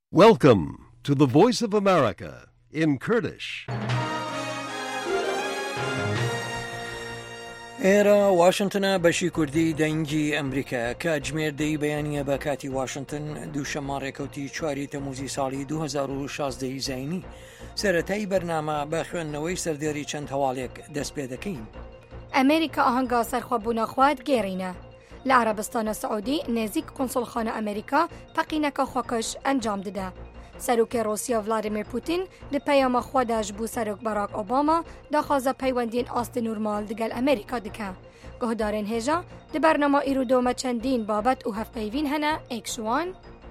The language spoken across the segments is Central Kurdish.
Welcome to the Voice of America in Kurdish. ئێرە واشنگتنە بەشی کوردی دەنگی ئەمریکا کە جمێردەی بەیانیە بە کاتی واشنگتن دووشەممە ڕێکەوتی 4 تەموزی ساڵی 2016 زینی سەرەتایی بەرنامە بە خوێندنەوەی سەردێری چەند هەواڵێک دەست پێ دەکەین. ئەمریکا ئاهەنگا سەرخۆبوونە خوات گێڕینە لە عەرەبستانە سەعودی نێزیک کۆنسڵخانە ئەمریکا پەقینەکە خۆکەش ئەنجام دەدا. سەرۆکی رووسیا ڤلادیمیر پوتین لە پەیاما خۆداش بوو سەرۆک باراک ئۆباما داخوازە پەیوەندین ئاستی نورمال دەگەل ئەمریکا دکە. گۆهدارên هێژە li bernama îrûdoma çendîn babet û hevpeyvîn hene êkşiwan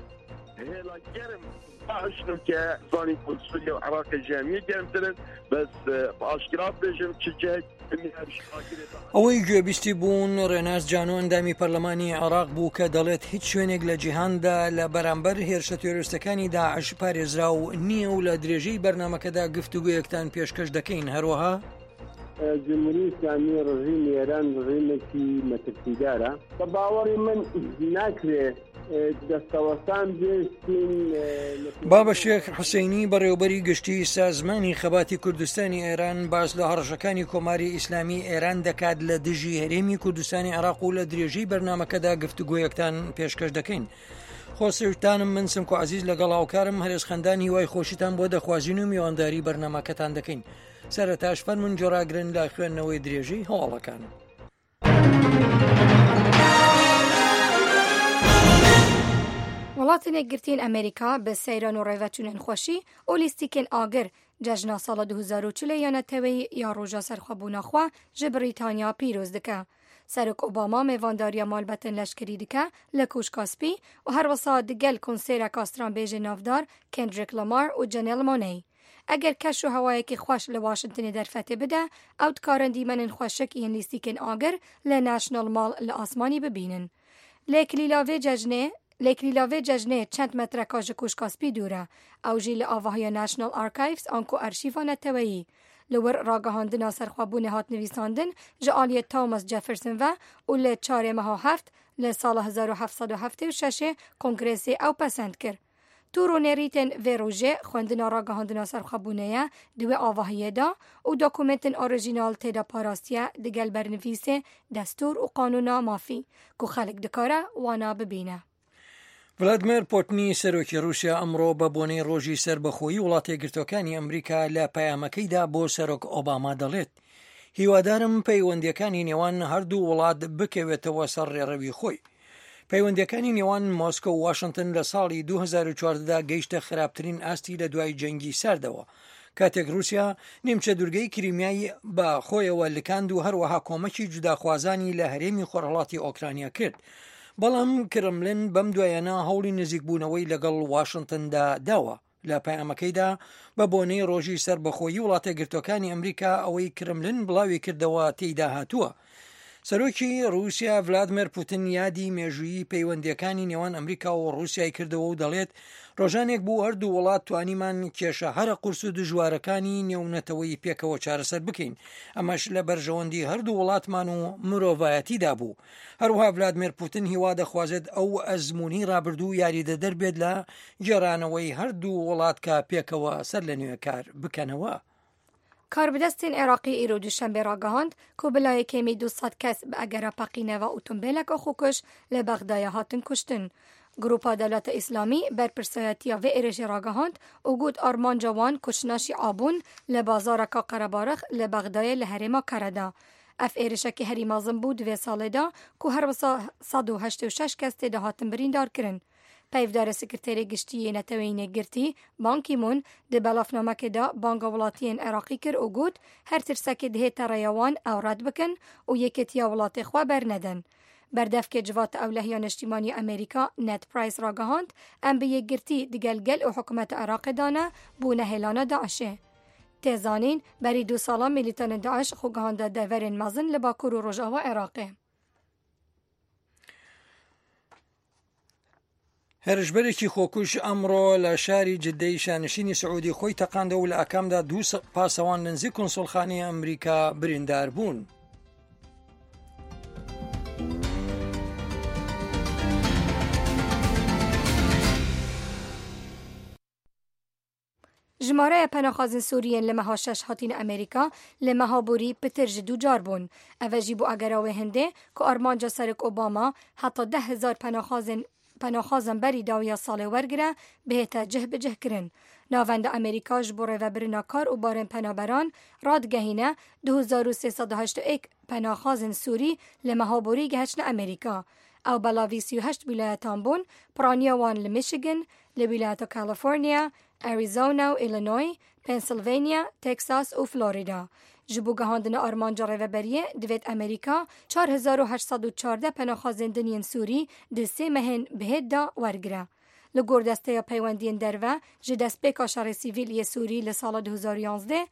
که زانی کنسولی و عراق جمعی گرمترن بس آشکرات بێژم چجه ئەوەی گوێبیستی بوون ڕێناز جانۆ ئەندامی پەرلەمانی عێراق بوو کە دەڵێت هیچ شوێنێک لە جیهاندا لە بەرامبەر هێرشە تێرۆریستەکانی داعش پارێزراو نییە و لە درێژەی بەرنامەکەدا گفتوگویەکتان پێشکەش دەکەین. هەروەها جمهوری اسلامی ڕژیم ئێران ڕژیمێکی مەترسیدارە بە باوەڕی من ناکرێت دەستەوەسان بێستین. بابە شێخ حوسێینی بەڕێوەبەری گشتی سازمانی خەباتی کوردستانی ئێران باس لە هەڕەشەکانی کۆماری ئیسلامی ئێران دەکات لە دژی هەرێمی کوردستانی عێراق و لە درێژەی بەرنامەکەدا گفتوگویەکتان پێشکەش دەکەین. خۆسەویستانم من سمک و عەزیز لەگەڵ هاوکارم هەرێز خەندان هیوای خۆشیتان بۆ دەخوازین و میوانداری بەرنامەکەتان دەکەین. سەرەتاش فەرمون جۆراگرن لە خوێندنەوەی درێژەی هەواڵەکان. وڵاتێک گرتین ئەمریکا بە سەیران و ڕێڤەچوونên خۆشی و لیستیکên ئاگر جەژنا ساڵە 2040 یانەتەوەی یا ڕۆژە سەرخۆبوونەخوا ji بریتانیا پیرۆز dike. سەرۆک ئۆباما mêvandariya malbatên leşkerî dike li Kuşka Spî û her wisa digel konsereka stranbêjê navdar Kendrick Lamar û Janelle Monáe. Eger keş û hewayekî xweş li Washingtonê derfetê bide, ew dikarin dîmenên xweşik yên lîstîkên ager li National Mall li asmanî bibînin. Lêkilîla vê cejnê çend metreka ji Kuşka Spî dûr e, ew jî li avahiya National Archives an ku arşîva neteweyî. Li wir ragihandina serxwebûnê hat nivîsandin ji aliyê Thomas Jefferson ve û li 4 meha heft li sala 1776 Kongresê ew pesend kir. Tûronêrîtên vê rojê xwendina ragihandina serxwebûnê ye di wê avahiyê da û dokumentên orîjînal têda parastiye digel bernivîsê destûr û qanûna mafî ku xelek dikare wana bibîne. ڤلادیمیر پۆتنی سەرۆکی رووسیا ئەمڕۆ بە بۆنەی ڕۆژی سەربەخۆیی وڵاتە یەکگرتووەکانی ئەمریکا لە پەیامەکەیدا بۆ سەرۆک ئۆباما دەڵێت هیوادارم پەیوەندیەکانی نێوان هەردوو وڵات بکەوێتەوە سەر ڕێڕەوی خۆی. پەیوەندیەکانی نێوان مۆسکۆ و واشنگتن لە ساڵی 2014دا گەیشتە خراپترین ئاستی لە دوای جەنگی ساردەوە کاتێک رووسیا نیمچە دوورگەی کریمیایی بە خۆیەوە لکاند و هەروەها کۆمەکی جوداخوازانی لە هەرێمی خۆرهەڵاتی ئۆکرانیا کرد. بەڵام کرملن بەم دوایانە هەوڵی نزیکبوونەوەی لەگەڵ واشنگتندا داوە. لە پەیامەکەیدا بە بۆنەی ڕۆژی سەربەخۆیی وڵاتە یەکگرتووەکانی ئەمریکا ئەوەی کرملن بڵاوی کردەوە تێیدا هاتووە. سەرۆکی رووسیا ڤلادیمیر پوتین یادی مێژوویی پەیوەندیەکانی نێوان ئەمریکا و رووسیای کردەوە و دەڵێت ڕۆژانێک بوو هەردوو وڵات توانیمان کێشە هەرە قورس و دژوارەکانی نێونەتەوەی پێکەوە چارەسەر بکەین. ئەمەش لە بەرژەوەندی هەردوو وڵاتمان و مرۆڤایەتیدا بوو. هەروەها ڤلادیمیر پوتین هیوا دەخوازێت ئەو ئەزموونی ڕابردوو یاریدەدەر بێت لە گێڕانەوەی هەردوو وڵات کە پێکەوە سەر لە نوێ کار بکەنەوە. کاربدەستên Iraqî îro duşembe ragihand ku bila yekemî 200 kes bi egera peqîneva otomobîleka xwe li Bexdayê hatin kuştin. Grupa Dewleta Îslamî berpirsayetiya vê êrişê ragihand û got armanca wan kuşnaşî abûn li bazareka Qerebarix li Bexdayê li herêma Kereda. Ev êrişekî herî mezin bû di vê salê da ku her wisa 186 kes têde hatin birîndar kirin. Peyvdara Sekreterê Giştiyê Neteweyînê girtî Ban Ki-moon di belavnamekê da banga welatiyên Iraqî kir û got her tirsekê dihête rêya wan ew red bikin û yekîtiya welatê xwe bernedin. Berdevkê civata Ewlehiya Neştîmanî Amerîka Ned Price ragihand em bi yekgirtî digel gel û hikûmeta Iraqê de ne bûne hêlana Daişê. Têzanîn berî 2 salan milîtanên Daeş xwe gihanda deverên mezin li Bakur û Rojava Iraqê. هێرشبەرێکی خۆکوش ئەمڕۆ لە شاری جدەی شانشینی سعودی خۆی تەقاندەوە و لە ئەکامدا 2 پاسەوان نزیک کۆنسڵخانەی ئەمریکا بریندار بوون. جماره پناهخوازن سوریین لمها 6 هاتین امریکا لمها بوری پترج دو جار بون. اوجی بو اگراوه هنده که آرمانجا سرک اوباما حتی 10,000 پناهخوازن بری داویا سال ورگره بهتا جه به جه کرن. ناوند امریکا جبوره و برناکار و بارن پنابران رادگهینه 2381 پناهخوازن سوری لمها بوری گهچن امریکا. او بلاوی 38 ولایتان بون پرانیا وان لمیشیگن، لولایت کالیفرنیا، اریزونا و ایلینوی، پنسیلوانیا، تکساس و فلوریدا. جبو گهاندن آرمانجا ریوبریه دوید امریکا 4814 پناهخوازن دنین سوری دسته مهن بهد دا ورگره. لگور دسته یا پیوندین دروا جدست پیکا شهر سیویلی سوری لسال 2011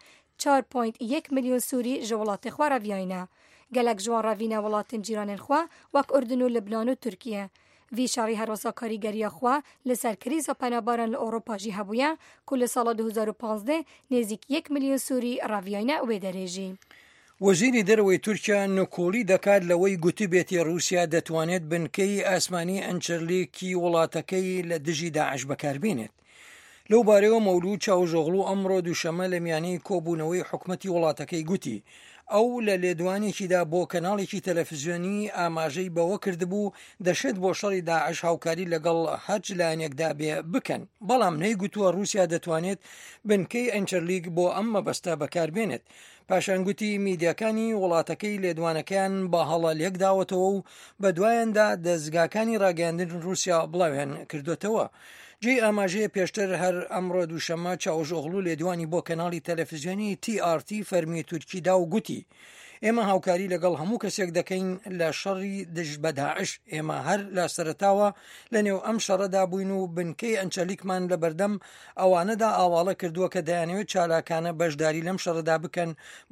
4.1 میلیون سوری جولات خواه رویاینه. گلک جوان روینه ولاتن جیران خواه وک اردن و لبنان و ترکیه. وی شاری هروسا کاریگری خواه لسر کریز و پنابارن لأوروپا جی هبویه کل سال 2015 نزدیک 1 میلیون سوری رویاینه و درجی. وەزیری دەرەوەی تورکیا نکۆڵی دەکات لەوەی گوتوبێتی رووسیا دەتوانێت بنکەی ئاسمانی ئەنچەرلیکی وڵاتەکەی لە دژی داعش بەکاربێنێت. لەو بارەوە مەولود چاوژۆغڵو ئەمڕۆ دووشەمە لە میانەی کۆبوونەوەی حکومەتی وڵاتەکەی گوتی ئەو لە لێدوانێکیدا بۆ کەناڵێکی تەلەڤیزیۆنی ئاماژەی بەوە کردبوو دەشێت بۆ شەڕی داعش هاوکاری لەگەڵ هەرچ لایەنێکدا بێ بکەن، بەڵام نەیگوتووە رووسیا دەتوانێت بنکەی ئەنچەرلیک بۆ ئەم مەبەستە بەکاربێنێت. پاشان گوتی میدیاکانی وڵاتەکەی لێدوانەکەیان بە هەڵە لێکداوەتەوە و بە دوایاندا دەستگاکانی ڕاگەاندن رووسیا بڵاویان کردوتەوە. جێی ئاماژەیە پێشتر هەر ئەمڕۆ دووشەمە چاوژۆغڵو لێدوانی بۆ کەناڵی تەلەڤیزیۆنی TRT فەرمی تورکیدا و گوتی ئێمە هاوکاری لەگەڵ هەموو کەسێک دەکەین لە شەڕی دژ بە داعش. ئێمە هەر لە سەرەتاوە لە نێو ئەم شەڕەدا بووین و بنکەی ئەنچەلیکمان لە بەردەم ئەوانەدا ئاواڵە کردووە کە دەیانەوێت چالاکانە بەشداری لەم شەڕەدا بکەن.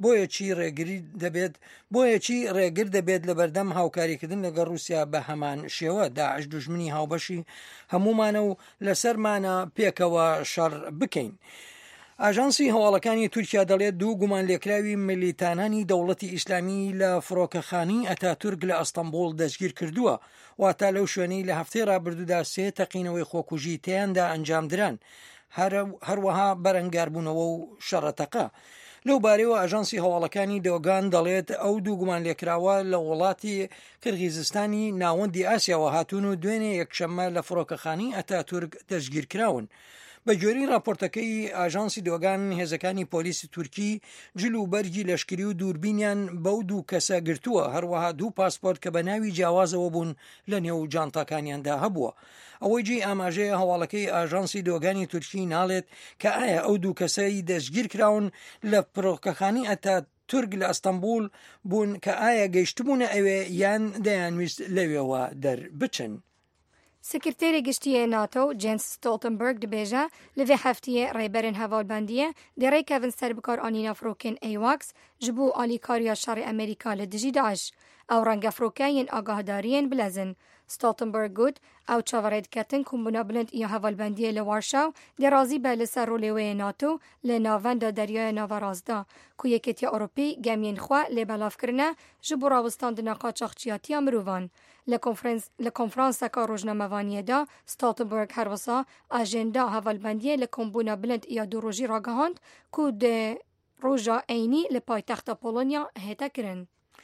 بۆیەکی ڕێگر دەبێت لە بەردەم هاوکاریکردن لەگەڵ رووسیا بە هەمان شێوە. داعش دوژمنی هاوبەشی هەمومانە و لەسەرمانە پێکەوە شەڕ بکەین. ئاژانسی هەواڵەکانی تورکیا دەڵێت دوو گومان لێکراوی ملیتانانی دەوڵەتی ئیسلامی لە فڕۆکەخانی ئەتاتورک لە ئەستەمبۆڵ دەستگیر کردووە، واتە لەو شوێنەی لە هەفتەی ڕابردوودا 3 تەقینەوەی خۆکوژی تیاندا ئەنجامدران، هەروەها بەرەنگاربوونەوە و شەڕەتەقە. لەو بارەوە ئاژانسی هەواڵەکانی دۆگان دەڵێت ئەو دوو گومان لێکراوە لە وڵاتی قرغیزستانی ناوەندی ئاسیاوە هاتوون و دوێنێ یەکشەممە لە فڕۆکەخانی ئەتاتورک دەستگیر کراون. بە جۆری راپۆرتەکەی ئاژانسی دۆگان هێزەکانی پۆلیسی تورکی جل و بەرگی لەشکری و دووربینیان بەو دوو کەسە گرتووە، هەروەها دوو پاسپۆرت کە بە ناوی جیاوازەوە بوون لە نێو جانتاکانیاندا هەبووە. ئەوەی جێی ئاماژەیە هەواڵەکەی ئاژانسی دۆگانی تورکی ناڵێت کە ئایا ئەو دوو کەسەی دەستگیر کراون لە فڕۆکەخانی ئەتاتورک لە ئەستەمبول بوون کە ئایا گەیشتبوونە ئەوێ یان دەیانویست لەوێەوە دەربچن. سکرتێری گشتیە ناتۆ جنس ستۆلتنبرگ دەبێژە لەوێ هەفتیە ڕێبەرن هەواڵبندیە دەڕێ کەڤن سەر بکار ئانینا فرۆکن ئەیواکس ji bo alîkariya şerê Amerîka li dijî Daeş ew rengefrokeyên agahdariên bilezin. Stoltenberg got ew çaverê diketin ku bûnebilind û hevalbendiyê li Warşaw dê razî be li ser rolêweyê NATO li navenda Deryaya Navarazda ku Yekîtiya Ewropî gemiyên xwe lê belavkirine ji bo rawistandina qaçaxçiyatiya mirovan. Li konferanseka rojnamevaniyê de Stoltenberg her wisa ajenda hevalbendiyê li kombûna bilind û dorojî ragihand ku di roja eynî li paytexta Polonya hête kirin.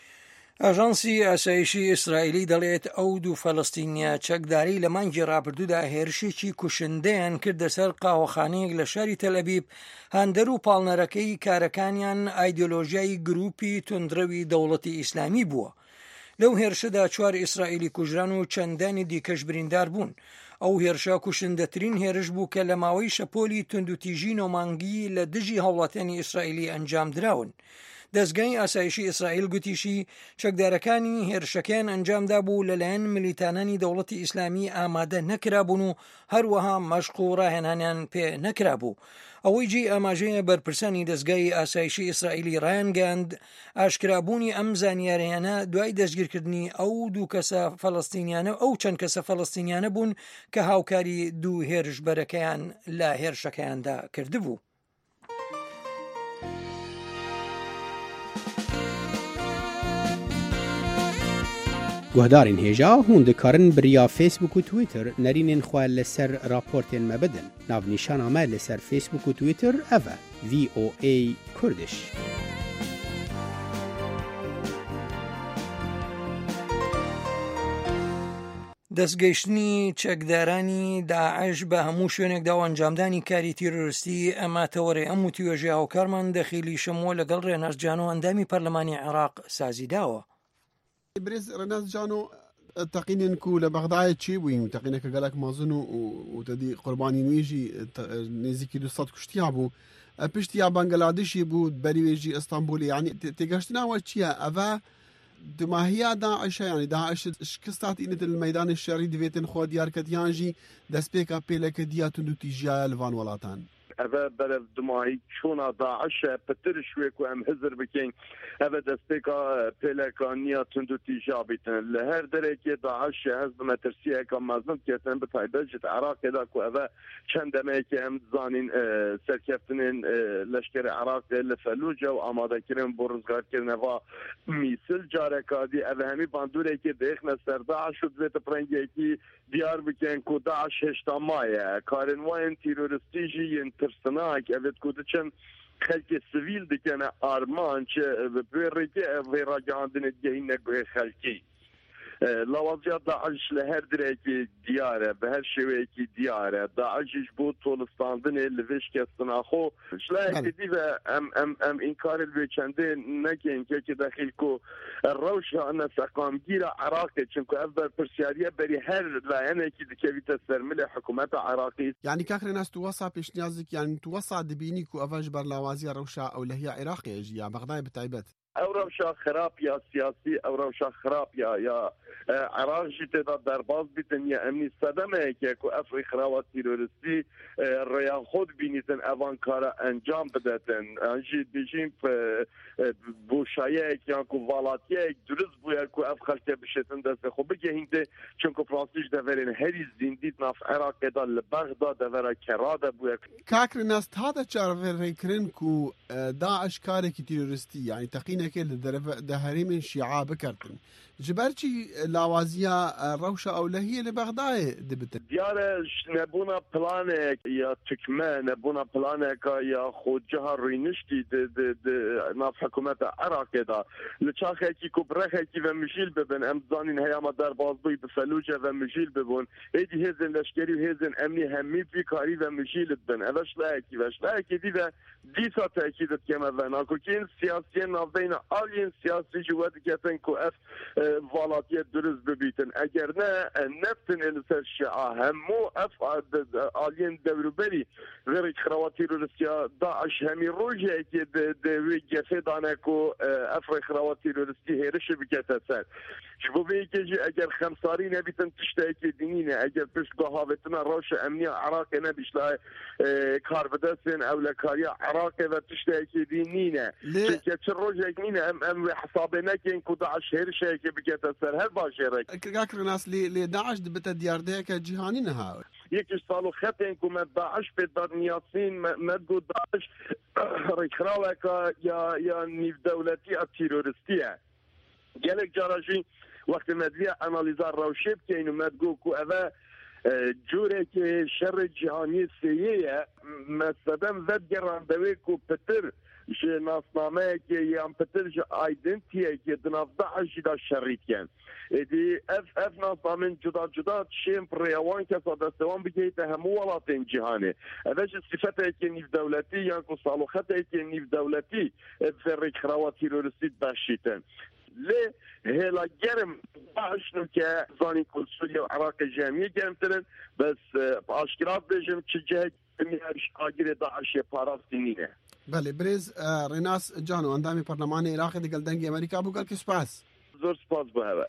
ئاژانسی ئاسایشی ئیسرائیلی دەڵێت ئەو دوو فەلەستینیا چەکداری لە مانگی ڕابردوودا هێرشێکی کوشندەیان کردە سەر قاوەخانەیەک لە شاری تەلەبیب هاندەر و پاڵنەرەکەی کارەکانیان ئایدۆلۆژیای گروپی توندڕەوی دەوڵەتی ئیسلامی بووە. لەو هێرشەدا 4 ئیسرائیلی کوژران و چەندانی دیکەش بریندار بوون. ئەو هێرشە کوشندەترین هێرش بوو کە لە ماوەی شەپۆلی توندوتیژی نۆمانگی لە دژی هەوڵاتیانی ئیسرائیلی ئەنجام دراون. دەستگای ئاسایشی ئیسرائیل گوتیشی چەکدارەکانی هێرشەکەیان ئەنجامدا بوو لەلایەن ملیتانانی دەوڵەتی ئیسلامی ئامادە نەکرابوون و هەروەها مەشق و ڕاهێنانیان پێ نەکرابوو. ئەوەی جێی ئاماژەیە بەرپرسانی دەستگای ئاسایشی ئیسرائیلی ڕایانگەاند ئاشکرابوونی ئەم زانیاریانە دوای دەستگیرکردنی ئەو دوو کەسە فەلەستینیانە ئەو چەند کەسە فەلەستینیانە بوون کە هاوکاری دوو هێرشبەرەکەیان لە هێرشەکەیاندا کردبوو. گهدارین هیجا هون دکارن بریا فیسبوک و تویتر نرینین خواه لسر راپورتین مبدن. ناو نیشان آمه لسر فیسبوک و تویتر اوه VOA کردش. دەستگەیشتنی چەکدارانی داعش بە هەموو شوێنێکدا و ئەنجامدانی کاری تیرۆریستی ئەماتەوەڕێ ئەم وتیوێژە هاوکارمان دەخیلی شەمووە لەگەڵ ڕێناز جانۆ ئەندامی پەرلەمانی عێراق سازیداوە. برز ڕێناز جانۆ تقینن کو لە بەغدایە چی بووین تقینەکە گەلک مازن و تەدی قوربانی نوێژی نێزیکی 200 کوشتیا بوو پشتیا بەنگەلادێشی بوو بەریوێژی ئەستانبولی یعنی تێگەشتناوە چییە ئەڤە دماهية داعش يعني داعش شكستات إنت الميدان الشرعي دفيتن خو ديار كتيانجي دسبيكا بيلك دياتو نتيجة لفان ولاتان أبا بلد دماهي شونا داعش بتر شويك وام هزر بكين أبا دسبيكا بيلكا نيا تندو تيجابيتن لهر دريكي داعش هزب مترسيه كمازن كيتن بتايبجت عراق داكو أبا چندميكي هم زانين سركفتنين لشكر عراق لفلوجة وآمادا كرن برزغار كرنوا ميسل جاركادي أبا همي باندوريكي ديخنا سر داعش ودويت برنجيكي ديار بكين كو داعش هشتا مايا كارن وين تيرورستيجي ينترسناك أبد كو دچن خلق سویل دکنه آرمان چه بریده ویراجاندن الجهين نگوه خلقی لوازيات داعش لهر دريكي دياره بهر شويكي دياره داعش بو طولستاندن اللي فيش كستنا خو شلاك دي ام انكار البيچنده نكين كي داخل كو الروشه ان سقام جيره عراق چنكو افضل برسياريه بري هر لاينه كي دكيت السرمله حكومه عراقي يعني كاخر ناس توصى بيش نيازك يعني توصى دبيني كو افاج بر لوازي روشه او لهي عراقي يا بغداد بتعبت او روشا خراب يا سياسي او روشا خراب يا عراق جيتا درباز بيتن يا امني صدمه كيكو افري خراوات تيرورستي ريان خود بينيتن اوان كارا انجام بدتن انجي بيجين بوشايك يانكو فالاتيك درز بويركو اف خلقه بشتن دست خو بگه هنده چونكو فرانسيش دفرين هري زنديت ناف عراق دا لبغداد دفرا كرادا بويرك كاكر ناس هذا شارفر ريكرنكو داعش كارك تيرورستي يعني تقينا كل دهريم شيعة بكرتن جبرتي لاوازيا روشة أو لهي لبغداد دبتن ديارش نبونا بلانك يا تكما نبونا بلانك يا خود جهر رينشتي ناف حكومة عراق دا لچاخه كي كبرخه كي ومجيل ببن امزانين هياما در بازبوي بفلوجه ومجيل ببون ايدي هزن لشكري وهزن امني همي في كاري ومجيل ببن اوش لاكي دي و ديسا تأكيدت كما وناكو كين سياسيين نافين آلين سياسي جوات كتن كو اف والاتية درز ببيتن اگر نه نفتن السر الشيعة همو اف آلين دوربري غير خرواتي روسيا داعش همي روجه كي دوي جفه دانكو اف خرواتي روسيا هيرش بكتا سر شبو بيكي اگر خمساري نبيتن تشتاكي دينينه اگر بش قهاوتنا روش امنية عراق نبيش لا كاربدسن او لكاريا عراق و تشتاكي دينينه كي روجه نينه ام حسابنا كين كو داعش هيرش كي بكتا سر هل باشيرك كاكر ناس لي داعش دبت ديار ديك جهاني نها يكش صالو خطين كو داعش بدار نياسين مدقو داعش ريخراوكا يا نيف دولتي التيرورستيه جالك جاراجي وقت مدوية اناليزار روشي بكين ومدقو كو اذا جورك شر جهاني سيئة مصدم ذات جران دويكو بتر جي ناسنامه كي يام بتر جي ايدنتيه كي دناف داعش دا شريت كان دي اف ناسنامن جدا شيم بريوان كسا دستوان بجيته همو ولاتين جهاني اذاش صفته كي نيف دولتي يانكو صالوخته كي نيف دولتي فرق خراوات تيرورستي باشيتن ليه هلا جرم بعشنو که زانی کل سوریا و عراق جمعی گرم ترن بس اشکرات بجم چه جهت میارش آگیر داعش پاراستینینه بله برز ریناس جانو اندامی پارلمان عراق دیگل دنگی امریکا بو گل که سپاس زور سپاس بو هوا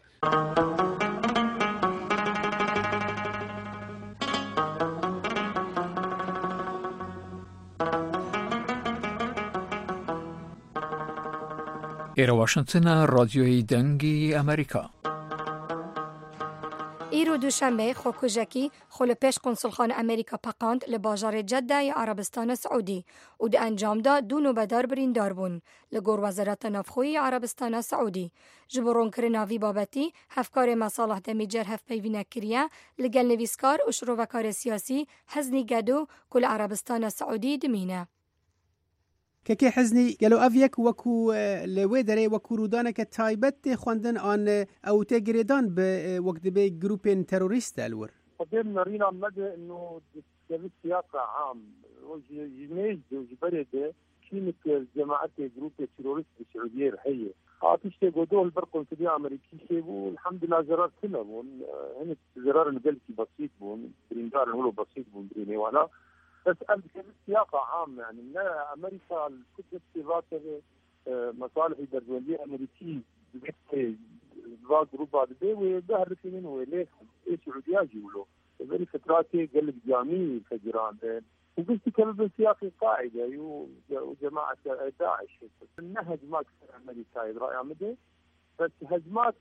إيرا واشنطن راديوي دنگي أمريكا ایرو دوشنبه خوکوژکی خل پیش قنصلخانه امریکا پقاند لباجار جده یا عربستان سعودی و ده انجام دا دو نوبدار بریندار بون لگور وزارت نفخوی عربستان سعودی جبرون کرناوی بابتی هفکار مصالح دمیجر هف پیوینه کریه لگل نویسکار و شروعکار سیاسی حزنی گدو کل عربستان سعودی دمینه. که حزنی گلو اویک وکو لوی داره وکو رودانه که تایبت خواندن آن او تگریدان به وقت به گروپ تروریست الور. قدرنا رينا مدى انه في سياق عام وجنيج وجبرده كينك جماعات جروب تيروريست السعوديه الحيه عاطشته قدوه البرقم في الامريكي شيبو الحمد لله زرار كلهم هنا زرار القلبي بسيط بون بريندار هو بسيط بون بريني وانا بس في سياق عام يعني من امريكا الكتب استضافه مصالح الدوليه الامريكيه ضاق جروب هذا وظهر في منه ليه السعوديه يجوا له فتراتي قلب جامي فجران وقلت كلام بالسياق القاعده وجماعه داعش النهج ما كثير امريكا راي عمده بس هجمات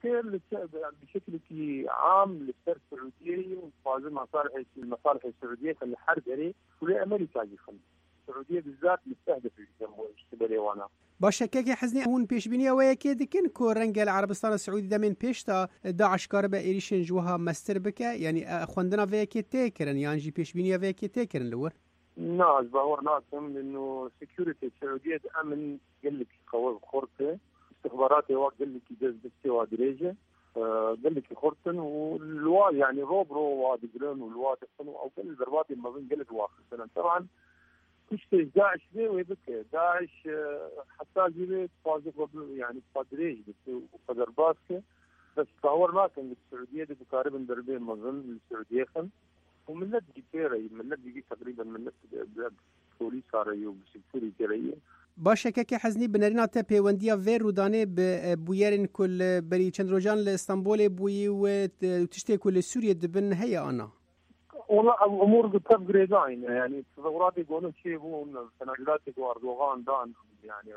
بشكل عام للسر السعوديه وفاز المصالح السعوديه في الحرب عليه ولامريكا يخل السعوديه بالذات مستهدفه اشتبالي وانا باشه که حزنی اون پیش بینی و یکی دکن کو رنگ العربستان السعودی دمن پیش تا داعش کار به ایریشن جوها مستر بکه یعنی خوندنا و یکی تکرن یعنی جی پیش بینی و یکی تکرن لور ناس باور ناسم انه سكيورتي السعوديه امن قال لك قوه خرطه استخباراتي قال لك جذب استوى درجه قال لك خرطن والواد يعني روبرو وادقرن والواد او كل ضربات ما بين قلت واخر طبعا كشتي داعش ذي ويبكي داعش حتى جيبت فازق يعني قدريج وضربات بس تصورنا كان السعوديه دي تقريبا ضربين مظن السعوديه خم ومنت جيبيري منت جي تقريبا منت بوليس صاريو بسكوري جريه باشه که حزنی بنرینا ته پیوندیا و رودانه به بویرن کل بری چند روزان لإسطنبول بوی و تشتي كل سوريا دبن هي انا والله الامور بتبجريدين يعني تطورات يقولون شيء هو تنازلات اردوغان دان يعني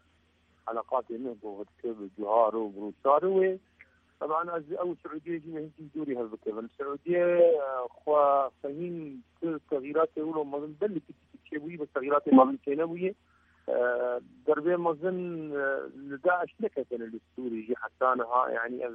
علاقات ينهضوا بالجوهر وبروسار طبعا او السعوديه يجي دوري هالبكر السعوديه اخوا فاهمين كل التغييرات يقولوا ما بنبلك تشوي بالتغييرات ما بنتنويه ضربه مظن لداعش نكت للسوري حتى انا يعني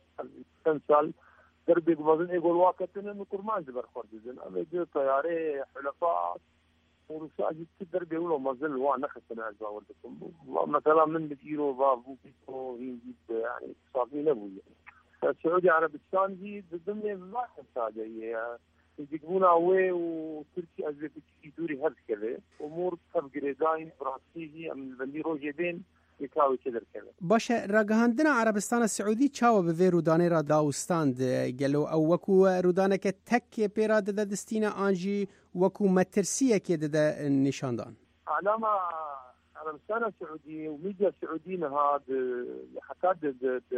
التمثال ضربه مظن يقول وقت انه كرمان زبر خرجن اما طياره حلفاء ورساء جت ضربه يقولوا مظن وانا خسنا ازاولكم مثلا من بيرو بابو بيتو يعني صافي نبوي السعوديه عربستان دي ضمن ما حساجه يجيبونا هو وتركي ازبكي دوري هذا كذا امور تبجريداين براسيجي من بندي روجين يكاوي كذا كذا باشه راگهاندنا عربستان السعودي چاو به رودانه را داوستاند گلو او وکو رودانه که تک پیرا د دستینا انجی وکو مترسیه که د نشاندان علامه عربستان السعودي وميديا السعوديين هذا حكاد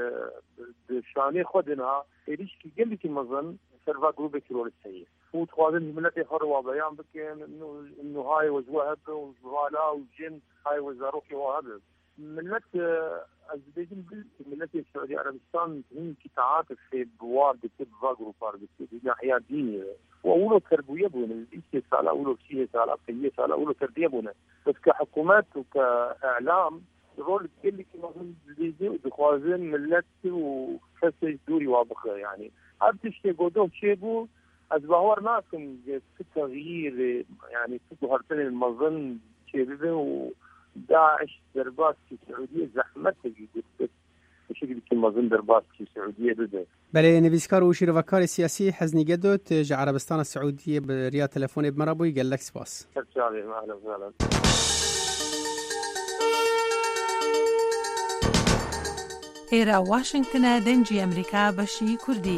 شاني خدنا ايش كي قال لك مظن سرفا جروب تيروريستيه وتخاذن ملتي خروه بيان بكين انه هاي وزوهب وزوالا وجن هاي وزاروكي وهذا ملت ازبيجن ملتي السعوديه عربستان هي تعاطف في بوار بتبغى جروبار بتبغى ناحيه دينيه واولو تربيه بون الشيء سال اولو شيء سال قيه سال اولو تربيه بون بس كحكومات وكاعلام رول تقول لك مثلا ديزي ودخوازن ملت وخسج دوري واضحه يعني هذا الشيء قدوه شيبو أزبهور ناسم في تغيير يعني في هرتين المظن شيبه وداعش دربات في السعودية زحمتها جدا بشكل المظن دربات في السعودية ده بله نویسکار و شیروکار سیاسی حزنی گدوت جا عربستان السعودية بريا تلفون بمرابوي قال لك سباس شكرا اهلا وسهلا ئێرە واشنگتنە دەنجی ئەمریکا بەشی کوردی.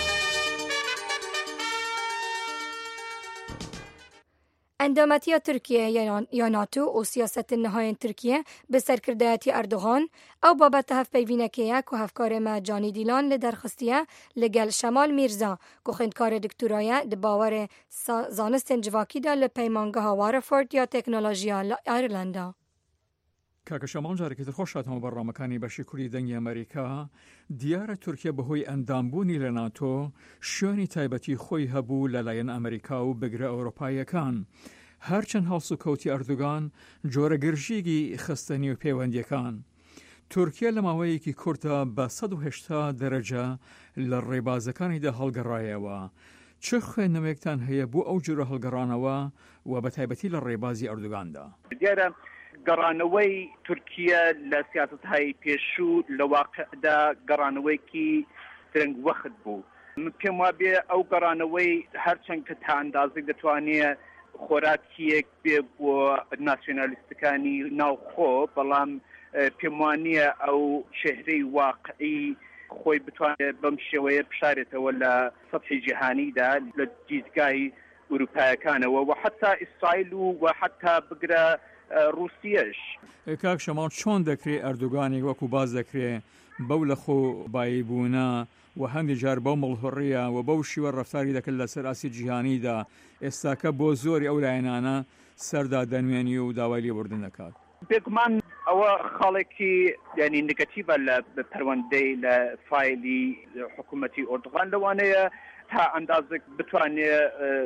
اندامتی ترکیه یا ناتو و سیاست نهایی ترکیه به سرکردهیتی اردوغان او بابت هف پیوینکیه که هفکار مجانی دیلان لدرخستیه لگل شمال میرزا که خندکار دکتورایه ده باور زانستن جواکی ده لپیمانگه ها وارفورد یا تکنولوژیا ایرلندا. کاکە شەماڵ جارێکی خۆشاتەوە بەڕامەکانی بەشی کوردی دەنگی ئەمریکا دیارە تورکیا بەهۆی ئەندامبوونی لە ناتۆ شوێنی تایبەتی خۆی هەبوو لەلایەن ئەمریکا و بەگرە ئەوروپایەکان هەرچەند هەڵس و کەوتی ئەردوگان جۆرە گرژێکی خستنی و پەیوەندیەکان تورکیا لە ماوەیەکی کورتە بە 180 دەرەجە لە ڕێبازەکانیدا هەڵگەڕایەوە چه خوێندنەوەیەکتان هەیە بۆ ئەو جۆرە هەڵگەڕانەوە و بە تایبەتی لە ڕێبازی ئەردوگاندا؟ دیارە گەڕانەوەی تورکیا لە سیاسەت‌های پێشوو لە واقعدا گەڕانەوەیەکی درەنگ وەخت بوو. من پێم وابێ ئەو گەڕانەوەی هەرچەند کە تا ئەندازێک دەتوانێت خۆراکیەک بێ بۆ ناسیۆنالیستەکانی ناوخۆ بەڵام پێم وانییە ئەو شێهرەی واقعی خۆی بتوانێت بەم شێوەیە بشارێتەوە لە سەطحی جیهانیدا لە دیزگای ئوروپایەکانەوە و حتا ئیسرائیل و حتا بگرە رووسیەش. کاک شەماڵ چۆن دەکرێت ئەردوگانێک وەکو باز دەکرێت بەو لە خۆ بایی بوونە و هەندی جار بەو مڵهوڕیە و بەو شیوە ڕەفتاری دەکرد لەسەر ئاسی جیهانیدا ئێستاکە بۆ زۆری ئەو لایەنانە سەردا دەنوێنی و داوای لێبوردن دەکات؟ بێگومان ئەوە خاڵێکی ینی نگەتیڤە لە پەروەندەی لە فایلی حکوومەتی ئۆردوغان لەوانەیە تا ئەندازێک بتوانێت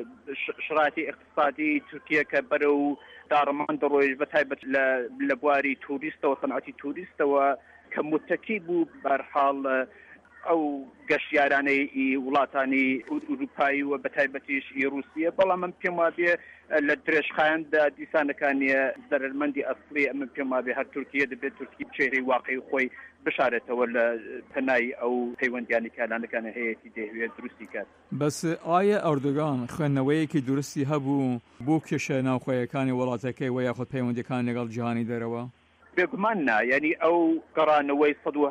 شرایطی اقتصادی تورکیا کە بەرەو داڕەمان دەڕۆیش بەتایبەت لە بواری توریستەوە سەنعەتی توریستەوە کە متەکی بوو بەرحاڵ ئەو گەشتیارانەی وڵاتانی ئوروپایی و بەتایبەتیش رووسیە بەڵام من پێم وابێ لە درێژخایەندا دیسانەکانیە زەرمەندی ئەسڵی ئەمە پێم وابێ هەر تورکیا دەبێت تورکی چێرەی واقعی خۆی بشارێتەوە لە پەنای ئەو پەیوەندیانی کالانەکانە هەیەی دەیەوێت دروستی کات. بەس ئایا ئەردوگان خوێندنەوەیەکی درستی هەبوو بۆ کێشە ناوخۆیەکانی وڵاتەکەی و یاخود پەیوەندیەکان لەگەڵ جیهانی دەرەوە؟ بێگومان نا یعنی ئەو گەڕانەوەی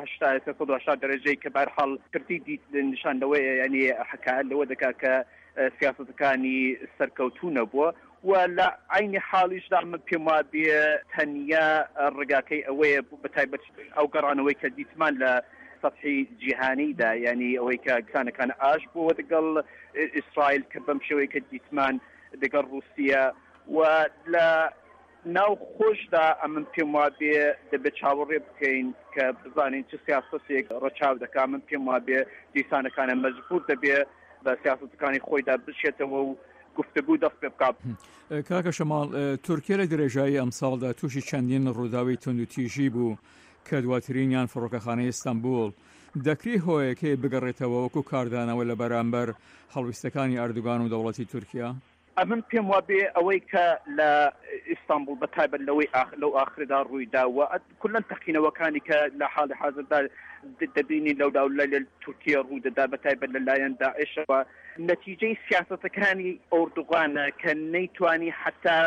180 دەرەجەی کە بەرحاڵ کردی دیت نیشاندەوەیە ینی حکایەت لەوە دەکا کە سیاسەتەکانی سەرکەوتوو نەبووە و لە عینی حاڵیشدا من پێم وابێ تەنیا ڕێگاکەی ئەوەیە بەتایبەت ئەو گەڕانەوەی کە دیتمان لە سەطحی جیهانیدا ینی ئەوەی کە گسانەکان ئاش بووە دەگەڵ ئیسرائیل کە بەم شێوەیە کە دیتمان دەگەڵ رووسیا و لە ناو خۆشدا ئەمن پێم وابێ دەبێت چاوەڕێ بکەین کە بزانین چه سیاسەتێک ڕەچاو دەکا من پێم وابێ دیسانەکانە مەجبور دەبێت بە سیاسەتەکانی خۆیدا بشێتەوە و گفتگو دەست پێ بکات. کاکە شەماڵ تورکیا لە درێژایی ئەمساڵدا تووشی چەندین ڕووداوی توندوتیژی بوو کە دواترینیان فڕۆکەخانەی ئیستانبول دەکری هۆیەکەی بگەڕێتەوە وەکو کاردانەوە لە بەرامبەر هەڵویستەکانی ئەردوگان و دەوڵەتی تورکیا؟ ئەمن پێم وابێ ئەوەی کە لە ئیستانبول بەتایبەت لەو ئاخردا ڕوویداوە کولەن تەقینەوەکانی کە لە حاڵی حاضردا دەبینی لەوداو لە تورکیا ڕوودەدا بەتایبەت لەلایەن داعشەوە نەتیجەی سیاسەتەکانی ئۆردوغانە کە نەیتوانی حتا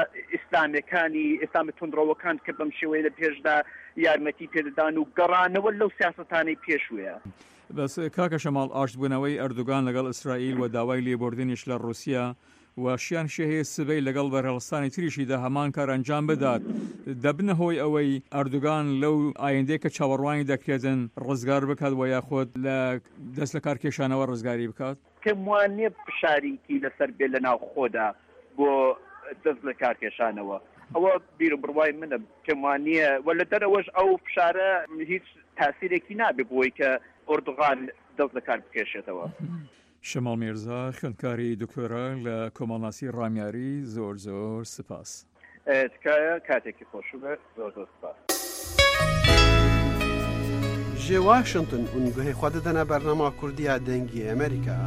ئیسلامی توندڕەوەکان کە بەم شێوەیە لە پێشدا یارمەتی پێدەدان و گەڕانەوە لەو سیاسەتانەی پێشوویە. بەس کاکە شەماڵ ئاشتبوونەوەی ئەردوگان لەگەڵ ئیسرائیل و داوای لێبوردنیش لە رووسیا واشیان شەهەیە سبەی لەگەڵ بەرهەڵستانی تریشیدا هەمان کار ئەنجام بدات دەبنە هۆی ئەوەی ئەردوگان لەو ئایندەی کە چاوەڕوانی دەکرێتن ڕزگار بکات و یاخۆت لە دەست لە کارکێشانەوە ڕزگاری بکات؟ پێم وانێ پشاریکی لەسەر بێ لە ناو خۆدا بۆ دەست لە کارکێشانەوە ئەوە بیر و بڕوای منە پێم وانیە و لە دەرەوەش ئەو پشارە هیچ تاسیرێکی نابێ بۆی کە ئۆردوغان دەست لە کار بکێشێتەوە. شەماڵ میرزا خوێندکاری دکتۆرە لە کۆمەڵناسی ڕامیاری زۆر سپاس. تکایە کاتێکی خۆش بێت زۆر سپاس. ji Washington û guhê xwe didine bernama Kurdiya dengê Amerîka.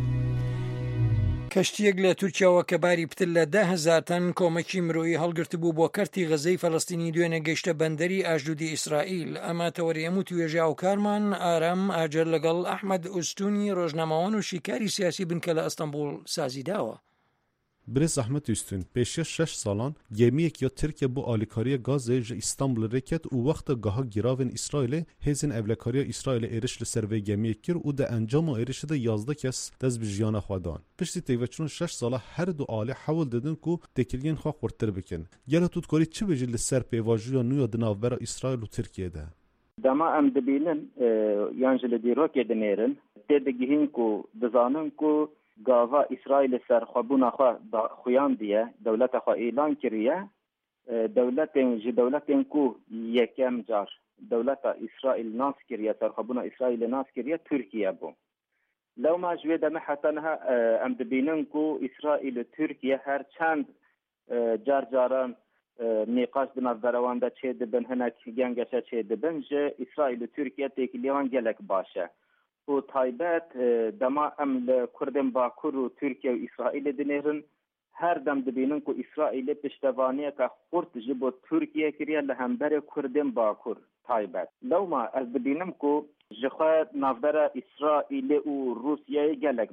کەشتیەک لە تورکیاوە کە باری پتر لە 10,000 تەن کۆمەکی مرۆیی هەڵگرتبوو بۆ کەرتی غەزەی فەڵەستینی دوێنێ گەیشتە بەندەری ئاشدودی ئیسرائیل. ئەمە تەوەری هەموو توێژا و کارمان ئارام ئاجر لەگەڵ ئەحمەد ئوستونی ڕۆژنامەوان و شیکاری سیاسی بنکە لە ئەستەمبول سازی داوە. Birêz Ahmet Üstün pêşiya 6 salan gemiyek ya Tirkiye bu alîkariya gazê ji İstanbulê reket û wexta geha giravên İsraîlê hêzên evlekariya İsraîlê êriş li ser vê gemiyek kir û di encama êrişê de 11 kes dest bi jiyana xwe dan. Piştî têveçûna 6 sala her du alî hewl didin ku têkiliyên xwe xurttir bikin. Gela tu dikarî çi bêjî li ser pêvajoya nû ya di navbera İsraîl û Tirkiyeyê? Dema em dibînin yan ji li dîrokê dinêrin tê digihîn ku dizanin ku gava İsraîlê ser xwebûna xwe xuyan diye dewleta xwe îlan kiriye دولتين کو یکم جار دولت اسرائیل ناس کریه سرخبون اسرائیل ناس کریه ترکیه بو لو ما جوید ما حتنها ام دبینن کو اسرائیل ترکیه هر چند جاران نقاش دنا دروانده چه دبن هناك گنگشه چه دبن جه اسرائیل ترکیه تکلیوان گلک باشه و تایبت دما ام کردن باکور و ترکیه و اسرائیل دنیرن هر دم دبینن کو اسرائیل پشتوانیه که خورد جبو ترکیه کریه لهمبر کردن باکور تایبت لو ما از دبینم کو جخواه نافدر اسرائیل و روسیه گلک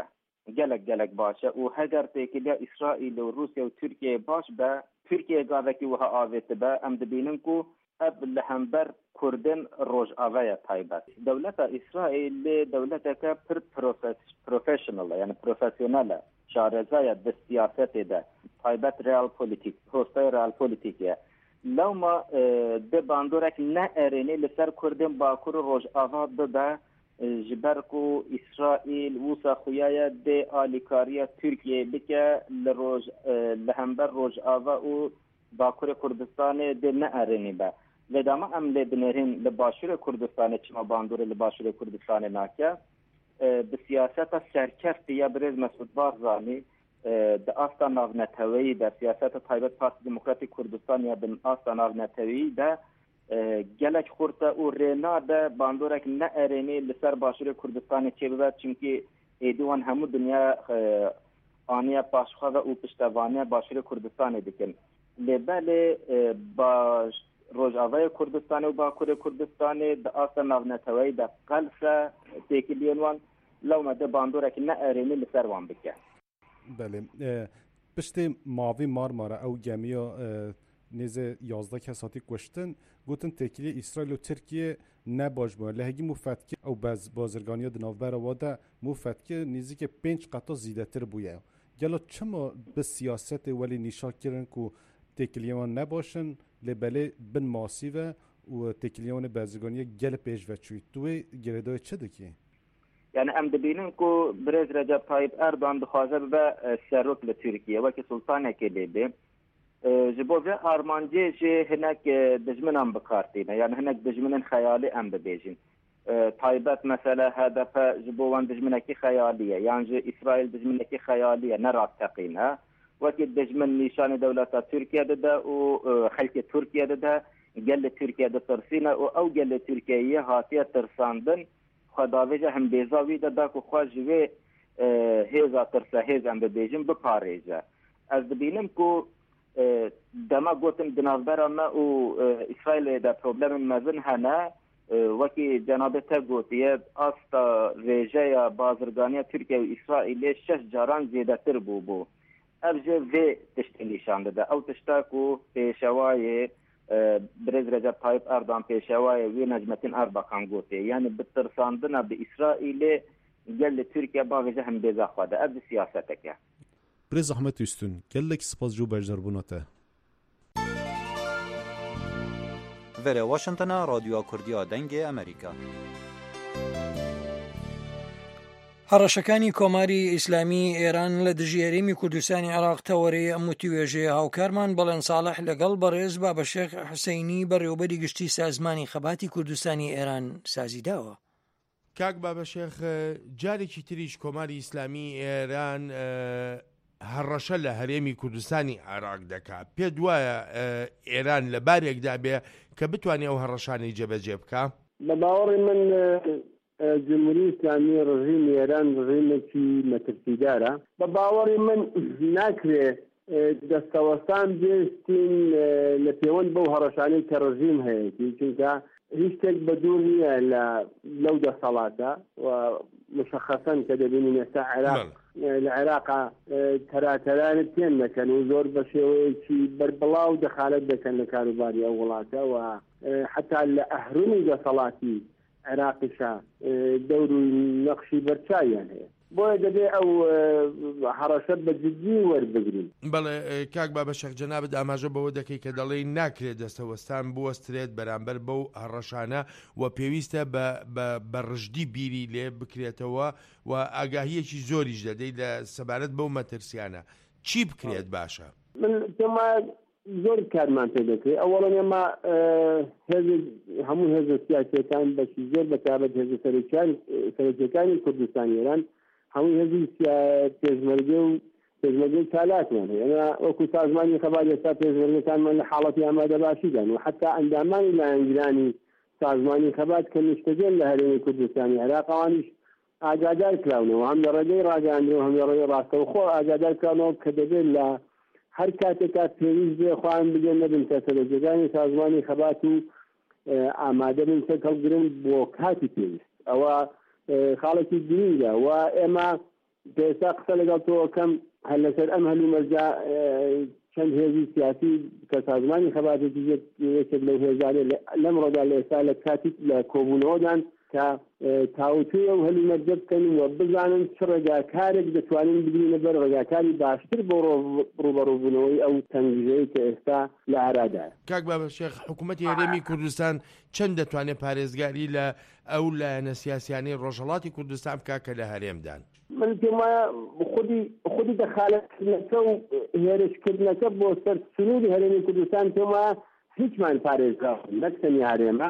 باشه و هگر تکلیه اسرائیل و روسیه و ترکیه باش به ترکیه گاوکی وها آویت به ام دبینن کو اب لهمبر کردن روش آوه تایبت دولت اسرائیل دولت که پر پروفیشنال یعنی پروفیشنال شارزای د سیاست ده تایبت ریال پولیتیک پروستای ریال پولیتیکه لو ما د باندورک نه ارینی لسر کردن باکور روش آوه ده جبرکو اسرائیل وسا خویای د آلیکاریا ترکیه بکه لروج لهمبر روش آوه و باکور کردستان د نه ارینی به لداما عمله بنرین لباشور کردستان چما باندور لباشور کردستان ناکه به سیاست سرکفت یا برز مسعود بارزانی د آستان نتوی در سیاست تایبت پارتی دموکراتیک کردستان یا بن آستان نتوی ده گلک خورته و رینا ده باندورک نه ارینی لسر باشور کردستان چه ببرد چونکه ایدوان همو دنیا آنیا پاشخواه و پشتوانیا باشور کردستان دکن لبل باش روجاوای کردستان و باکور کردستان د آستان نتوی ده قلصه تکلیونوان لو مده باندورک نه ارینی لسر وان بکه بله پشت ماوی مارمارا او گمیا نیز 11 کساتی کشتن گوتن تکیلی اسرائیل و ترکیه نباش بوده لحگی مفتکه او بازرگانی دنافبر واده مفتکه نیزی که 5 قطع زیده تر بوده گلا چما به سیاست ولی نشا کرن که تکیلیان نباشن لبله بن ماسیوه و تکیلیان بازرگانی گل پیش و چوی توی گردای چه دکی؟ یعنی ام دبینن کو برز رجب طایب اردوان دخوازه به سروک لترکیه وکی سلطانه که لیبه جبوزه آرمانجه جه هنک دجمن ام بکارتینه یعنی هنک دجمن خیالی ام ببیجین طایبت مثلا هدف جبوان دجمنکی خیالیه یعنی جه اسرائیل دجمنکی خیالیه نراد تقینه وکی دجمن نیشان دولت ترکیه ده و خلک ترکیه ده گل ترکیه ده ترسینه و او گل ترکیه هاتیه ترساندن خداویجه هم بیزاوی ده که خواجوه هیزا ترسه هیز ام ببیجین بپاریجه از دبینم که دما گوتم دنافبر ما و اسرائیل ده پروبلم مزن هنه وکی جناب تا گوتیه استا ریجه بازرگانی ترکیه و اسرائیل 6 جاران زیده تر بو ابجه وی تشتلیشان ده او تشتاکو پیشوای برز رجب طایب اردوان پیشوای وی نجمتین اربکان گوته یعنی بترساندنا به اسرائیل گل ترکیه باویجه هم بیزا خواده اب سیاسته که برز احمد üstün gelek spas جو بجربوناته وره واشنطن رادیو کوردیا دنگ ئەمریکا هەڕەشەکانی کۆماری ئیسلامی ئێران لە دژیارێمی کوردستانی عێراق تەوەرەی ئەموتیوێژێ هاوکارمان بەڵێن ساڵح لەگەڵ بەڕێز بابەشێخ حوسەینی بەڕێوەبەری گشتی سازمانی خەباتی کوردستانی ئێران سازیداوە. کاک بابەشێخ جارێکی تریش کۆماری ئیسلامی ئێران هەڕەشە لە هەرێمی کوردستانی عێراق دەکات پێ دوایە ئێران لە بارێکدا بێ کە بتوانێت ئەو هەڕەشانەی جێبەجێ بکە بە باوەڕی من جمهوری اسلامی ڕژیم ئێران ڕژیمێکی مەترسیدارە بە باوەڕی من ناکرێت دەستەوەسان بێستین لە پەیوەند بەو هەڕەشانەی کە ڕژیم هەیەی چونکە هیچ شتێک بە دوور نییە لەو دەسەڵاتە و مشخصەن کە دەبینین ئێستا عێراق لە عێراقا تەراتەرانت پێن دەکەن و زۆر بە شێوەیەکی بەربڵاو دەخالەت دەکەن لە کاروباری ئەو وڵاتە و حتا لە ئەهرومی دەسەڵاتی عێراقیشا دەور و نەقشی بەرچاویان هەیە بۆیە دەبێ ئەو هەڕەشە بە جددی وەربگرین. بەڵێ کاک بابەشێخ جەنابەت ئاماژە بەوە دەکەی کە دەڵێی ناکرێت دەستەوەستان بوەسترێت بەرامبەر بەو هەڕەشانە و پێویستە بە ڕژدی بیری لێ بکرێتەوە و ئاگاهیەکی زۆریش دەدەی لە سەبارەت بەو مەترسیانە چی بکرێت باشە؟ من زۆر کارمان پێ دەکرێت ئەوەڵەن ئێمە هەموو هێزە سیاسیەکان بەشی زۆر بەتابەت هێزە سەرۆکیەکانی کوردستانی ئێران هەموو هێزی پێشمەرگە و پێشمەرگەی چالاکمان هەیە وەکو سازمانی خەبات ئێستا پێشمەرگەکانمان لە حاڵەتی ئامادە باشیدان و حتا ئەندامانی لایەنگرانی سازمانی خەبات کە نیشتەجێن لە هەرێمی کوردستانی عێراق ئەوانیش ئاگادار کراونەوە هەم لە ڕێگەی ڕاگەاندنەوە هەم لە ڕێگەی ڕاستەوخۆ ئاگادار کراونەوە کە دەبێت لە هەر کاتێکا پێویست بێ خۆیان بگەن نەبن کە سەرۆکیەکانی سازمانی خەبات و ئامادە بن کە هەڵگرن بۆ کاتی پێویست ئەوە خاڵێکی گرینگە و ئێمە پێستا قسە لەگەڵ تۆکەم هەر لەسەر ئەم هەلومەرجە چەند هێزی سیاسی کە سازمانی خەباتێکی یەکێک لەو هێزانێ لەم ڕۆدا لە ئێستا لە کاتی لە کۆبوونەوەدان کە تاوتوی ئەو هەلومەرجە بکەن و بزانن چ ڕێگاکارێک دەتوانین بگرینە بەر ڕێگاکاری باشتر بۆ ڕوبەڕووبوونەوەی ئەو تەنگژەیە کە ئێستا لە عێراقدا. کاک بابەشێخ حکوومەتی هەرێمی کوردستان چەند دەتوانێت پارێزگاری لە ئەو لایەنە سیاسیانەی ڕۆژهەڵاتی کوردستان بکات کە لە هەرێمدان؟ من پێم وایە خودی دەخالەتکردنەکە و هێرشکردنەکە بۆ سەر سنووری هەرێمی کوردستان پێم وایە هیچمان پارێزراوە نەک تەنیا هەرێمە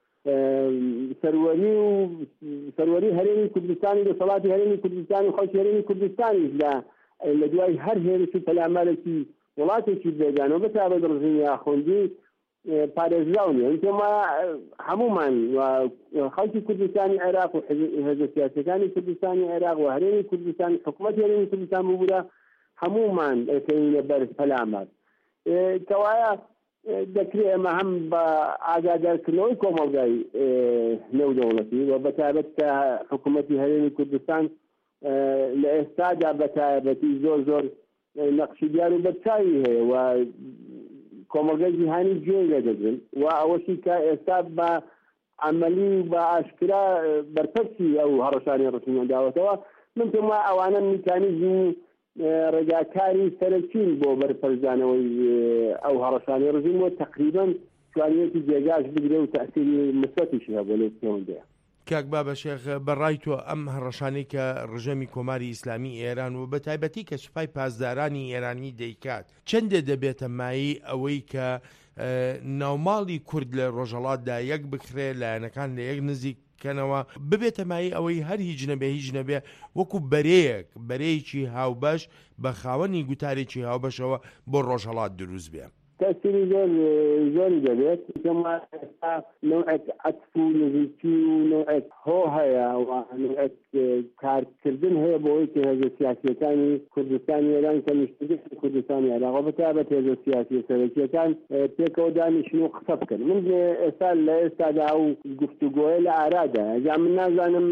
سەروەری هەرێمی کوردستانی دەسەڵاتی هەرێمی کوردستانی خەڵکی هەرێمی کوردستانیش لە دوای هەر هێرش و پەلامارێکی وڵاتێکی بێگانەوە بەتابەت ڕژیمی یاخۆندی پارێزراونی پێم وایە هەمومان خەڵکی کوردستانی عێراق و هێزە سیاسیەکانی کوردستانی عێراق و هەرێمی کوردستانی حکوومەتی هەرێمی کوردستان ببوورە هەمومان ئەکەینە بەر پەلامار کەوایە دەکرێت ئەمە هەم بە ئاگادارکردنەوەی کۆمەڵگای نێودەوڵەتی و بەتابەت کە حکوومەتی هەرێمی کوردستان لە ئێستادا بەتایبەتی زۆر نەقشی دیار و بەرچاوی هەیە و کۆمەڵگەی جیهانی گوێی لێ دەگرن و ئەوەشی کە ئێستا بە عملی و بە ئاشکرا بەرپەرچی ئەو هەڕەشانی ڕسمیەنداوەتەوە من پێم وایە ئەوانە میکانیزم ڕێگاکاری سەرچین بۆ بەرپەرزانەوەی ئەو هەڕەشانی ڕژیمەوە تقریبا توانیەتی جێگاش بگرێ و تەئسیری مثبەتیشی هەبوو لە پەیوەندەیە. کاک بابەشێخ بەڕای تۆ ئەم هەڕەشانەی کە ڕژەمی کۆماری ئیسلامی ئێران و بە تایبەتی کە سوپای پاسدارانی ئێرانی دەیکات چەندێ دەبێتە مایی ئەوەی کە ناوماڵی کورد لە ڕۆژهەڵاتدا یەک بکرێ لایەنەکان لە یەک نزیککەنەوە ببێتە مایی ئەوەی هەر هیچ نەبێ وەکو بەرەیەکی هاوبەش بە خاوەنی گوتارێکی هاوبەشەوە بۆ ڕۆژهەڵات دروست بێ. تأثیری زۆری دەبێت کەما ئێستا نوعێک عەتف و نزیکی و نوعێک هۆ هەیە و نوعێک کارکردن هەیە بۆ ئەوەی کە هێزە سیاسیەکانی کوردستانی ئێران کە نیشتەجێی کوردستانی عێراق بەتابەت هێزە سیاسی سەرەکیەکان پێکەوە دانیشن و قسە بکەن. من ئێستا لە ئێستادا و گفتوگۆیە لە ئارادا ئەجا من نازانم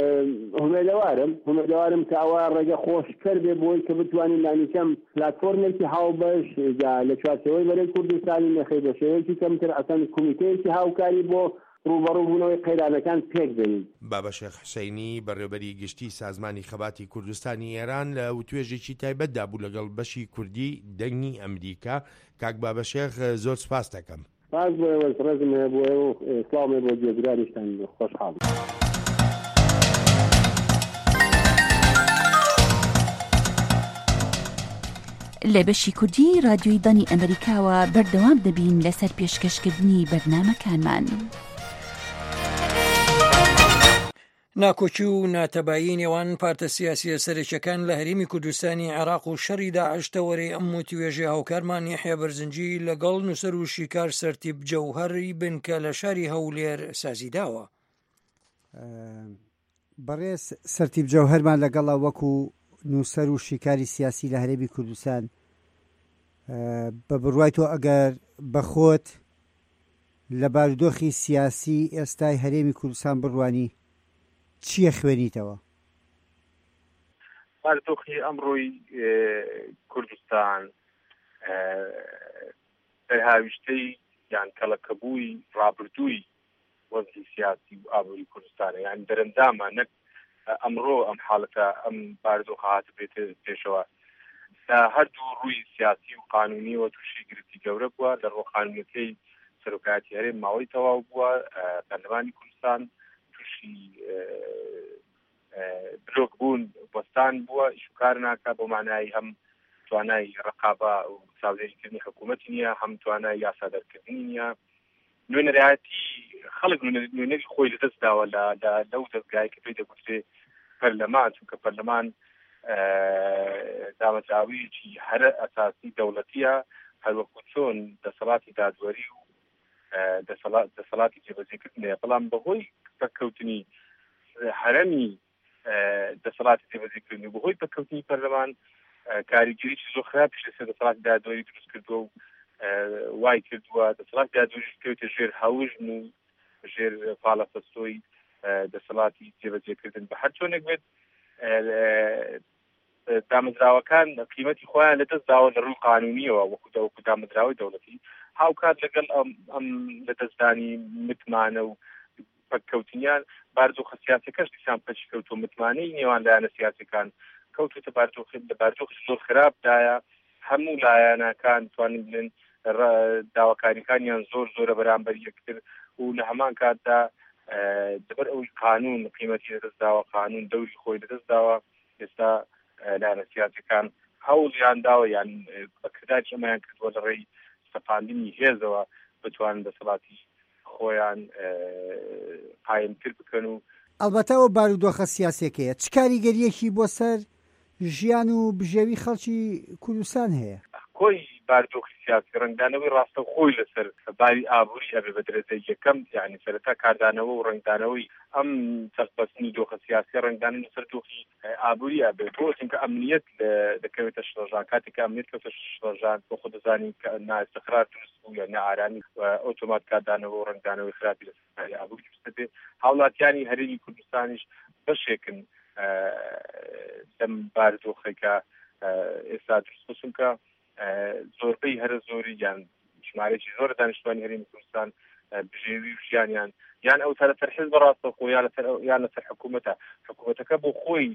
هومێدەوارم کە ئەوە ڕێگە خۆشکەر بێ بۆی کە بتوانین لانیکەم پلاتفۆرمێکی هاوبەش لە چوارچەوەی بەرەی کوردستانی نەخێ بە شێوەیەکی کەمتر ئەسەن کۆمیتەیەکی هاوکاری بۆ ڕوبەڕووبوونەوەی قەیرانەکان پێک دەنین. بابەشێخ حوسەینی بەڕێوەبەری گشتی سازمانی خەباتی کوردستانی ئێران لە وتوێژێکی تایبەتدا بوو لەگەڵ بەشی کوردی دەنگی ئەمریکا. کاک بابەشێخ زۆر سپاس دەکەم. سپاس بۆ ئێوە ڕێزم هەیە بۆ ئێوە و سڵامێ بۆ جێگرانیشتان خۆشحاڵم. لە بەشی کوردی رادیۆی دانی ئەمریکاوە بەردەوام دەبین لەسەر پێشکەشکردنی بەرنامەکانمان. ناکۆچی و ناتەبایی نێوان پارتە سیاسیە سەرەکیەکان لە هەرێمی کوردستانی عێراق و شەڕی داعشتەوەرەی ئەم وتوێژێ هاوکارمان یەحیا بەرزنجی لەگەڵ نووسەر و شیکار سەرتیب جەوهەری بن کە لە شاری هەولێر سازیداوە. بەڕێز سەرتیب جەوهەرمان لەگەڵا وەکو نووسەر و شیکاری سیاسی لە هەرێمی کوردستان بە بڕوای تۆ ئەگەر بەخۆت لە بارودۆخی سیاسی ئێستای هەرێمی کوردستان بڕوانی چییە خوێنیتەوە؟ بارودۆخی ئەمڕۆی کوردستان دەرهاویشتەی یان کەڵەکەبووی ڕابردووی وەزعی سیاسی و ئابووری کوردستانە یان دەرەندامە نەک ئەمڕۆ ئەم حاڵەتە ئەم بارودۆخە هات بێت پێشەوە هەردوو ڕووی سیاسی و قانونیەوە تووشی گرفتی گەورە بووە لە ڕۆ قانونیەکەی سەرۆکایەتی هەرێم ماوەی تەواو بووە پەرلەمانی کوردستان تووشی بلۆک بوون بۆستان بووە ئیشوکار ناکا بۆ مانایی هەم توانای رقابە و چاودێریکردنی حکوومەتی نییە، هەم توانای یاسادەرکردنی نییە. نوێنەرایەتی خەڵک نوێنەری خۆی لەدەست داوە لەو دەستگای کە پێی دەگوترێ پەرلەمان، چونکە پەرلەمان دامەزراوەیەکی هەرە ئەساسی دەوڵەتیە، هەروەکو چۆن دەسەڵاتی دادوەری و دەسەڵاتی جێبەجێکردنەیە، بەڵام بەهۆی پەککەوتنی هەرەمی دەسەڵاتی جێبەجێکردنی و بەهۆی پەککەوتنی پەرلەمان کاریگەریی زۆر خراپیش لەسەر دەسەڵاتی دادوەری دروست کردووە و وای کردووە دەسەڵاتی دادوەریش کەوتە ژێر هاوژن و ژێر پاڵەپەستۆی دەسەڵاتی جێبەجێکردن. بە هەر چۆنێک بێت دامەزراوەکان قیمەتی خۆیان لەدەست داوە لە ڕووی قانونیەوە وەکو دامەزراوەی دەوڵەتی، هاوکات لەگەڵ ئەم لەدەستدانی متمانە و پەککەوتنیان باردۆخە سیاسەکەش دیسان پەچی کەوتووە، متمانەی نێوان لایەنە سیاسەکان کەوتوتە باردۆخی زۆر خراپدایە. هەموو لایەنەکان توانن بڵێن داواکاریەکانیان زۆرە بەرامبەر یەکتر و لە هەمان کاتدا دەبەر ئەوی قانون قیمەتی لەدەست داوە، قانون دەوری خۆی لەدەست داوە. ئێستا لایەنە سیاسەکان هەوڵیان داوە یان بەکرداری ئەمەیان کردووە لە ڕێی سەپاندنی هێزەوە بتوانن دەسەڵاتی خۆیان قایمتر بکەن. و ئەلبەتە ئەو بارودۆخە سیاسەکەیە چ کاریگەریەکی بۆ سەر ژیان و بژێوی خەڵکی کوردستان هەیە؟ کۆی باردۆخی سیاسی ڕنگدانەوەی ڕاستە خۆی لەسەر باری ئابووری ئەبێ بە درێژەی یەکەم، یعنی سەرەتا کاردانەوە و ڕنگدانەوەی ئەم سەرپەسنی دۆخە سیاسی ڕنگدانن لەسەر دۆخی ئابووری ئەبێ، بۆ چونکە ئەمنیەت دەکەوێتە شڵەژان. کاتێک ئەمنیەت کەوتە شڵەژان بۆ خۆ دەزانین کە نائستقرار دروست بوو یا نەئارامی ئۆتۆمات کاردانەوە و ڕنگدانەوەی خراپی لەسەر ئابووری دروست دەبێت. هاوڵاتیانی هەرێمی کوردستانیش بەشێکن لەم باردۆخێکە ئێستا دروست بوو، چونکە زۆربەی هەرە زۆری یان ژمارەیەکی زۆر دانیشتوانی هەرێمی کوردستان بژێوی و ژیانیان یان ئەو سەرەتەر حیزب بەڕاستە خۆ یان لەسەر حکوومەتەکە بۆ خۆی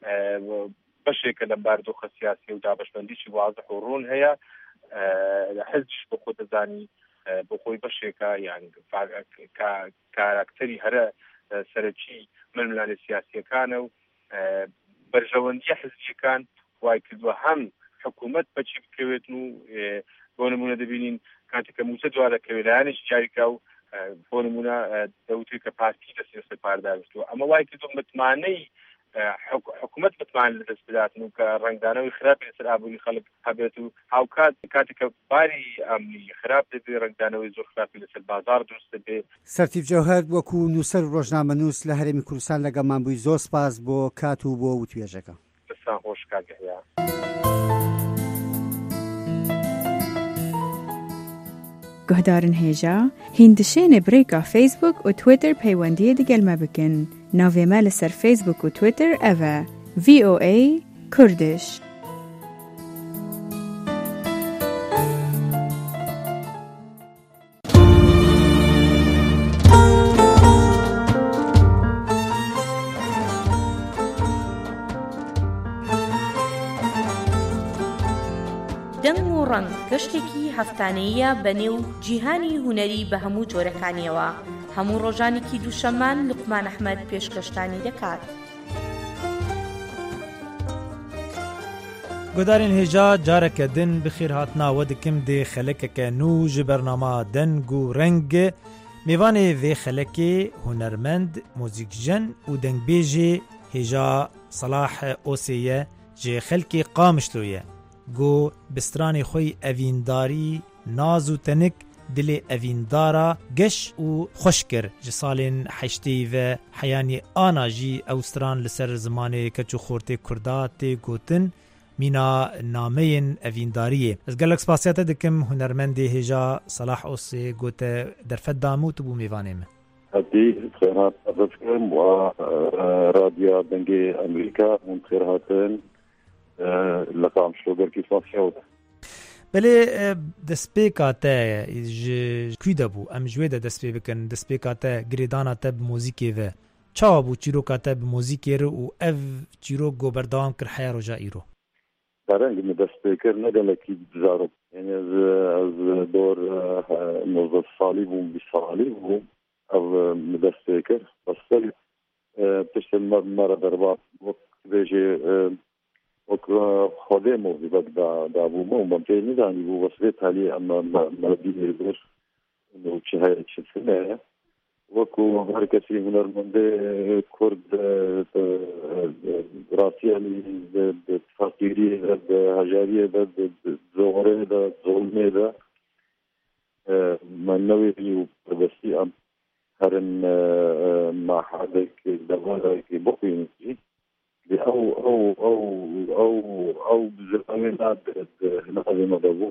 بەشێکە لەم باردۆخە سیاسی و دابەشبەندیی واضح و ڕوون هەیە. حیزبش بۆ خۆ دەزانی بۆ خۆی بەشێکە یان کاراکتەری هەرە سەرەکی ململانە سیاسیەکانە و بەرژەوەندیە حزبیەکان وای کردووە هەم حکوومەت بەچی بکەوێت و بۆ نمونە دەبینین کاتێککە موسە دوا دەکەوێت لایەنێکی جاریکا و بۆ نمونە دەوتێت کە پارتی لە سیاسەت پارداگرتووە. ئەمە وای کردووە متمانەی حکوومەت متمان لەدەست بداتن و کە ڕنگدانەوەی خراپی لەسەر ئابووری خەڵک هەبێت و هاوکات کاتێککە باری ئەمنی خراپ دەبێت ڕنگدانەوەی زۆر خراپی لەسەر بازار دروست دەبێت. سەرتیب جەوهەر وەکو نووسەر ڕۆژنامەنووس لە هەرێمی کوردستان لەگەڵمان بووی، زۆر سپاس بۆ کات و بۆ وتوێژەکە. دەستان خۆش کاگەهەیە. گهدارن هێژا هیندشێنێ برێکا فیسبوک و تویتر پەیوەندیە دەگەلمە بکەن. ناوێمە لەسەر فیسبوک و تویتر ئەڤە VOA کوردش. دەنگ و ڕەنگ گەشتێکی هەفتانەیە بەنێو جیهانی هونەری بە هەموو جۆرەکانیەوە. هەموو ڕۆژانێکی دووشەممان لوقمان ئەحمەد پێشکەشتانی دەکات. گۆدارên hêja careke din bi xêr hatina dikim dê xelekeke nû ji bernama deng û reng mêvanê vê xelekê hunermend mûzîkjen û dengbêjê hêja Salah Osê ye ji xelkê Qamişlo ye. Got bi stranê xwe evîndarî naz û tenik dilê evîndara geş û xweş kir. Ji salên heştê ve heyanî ana jî ew stran li ser zimanê keç û xortê Kurda tê gotin mîna nameyên evîndariyê. Ez gelek spasiya te dikim hunermendê hêja Salah Osê gote derfet damû tu bû mêvanê me. Hadi xêrhat dikim wa radya dengê Amerîka hûn xêr hatin li Qamişlo gerkî spasiya wê. Belê destpêka te ji kwî de bû? Em ji wê de dest pê bikin destpêka te girêdana te bi mûzîkê ve. Çawa bû çîroka te bi mûzîkê re û ev çîrok goberdewam kir heya roja îro? Rengî min dest pê kir ne gelekî bizarok. Yani ez dor 19 salî bûm 20 salî bûm ev min dest pê kir. Bas tiştên me re berbat wek bêjê خودم و بیبک دا بوم و ممتع ندانی بو وصلت حالی اما مردی بر انه چه های چه سنه وكو هر کسی هنرمنده کرد راسیانی د فقیری د هجاریه د زوره د ظلمه د من نوی بیو پردستی ام هرن ما حدك دغاله کی بوینجی او بزرگان نقضی مدبو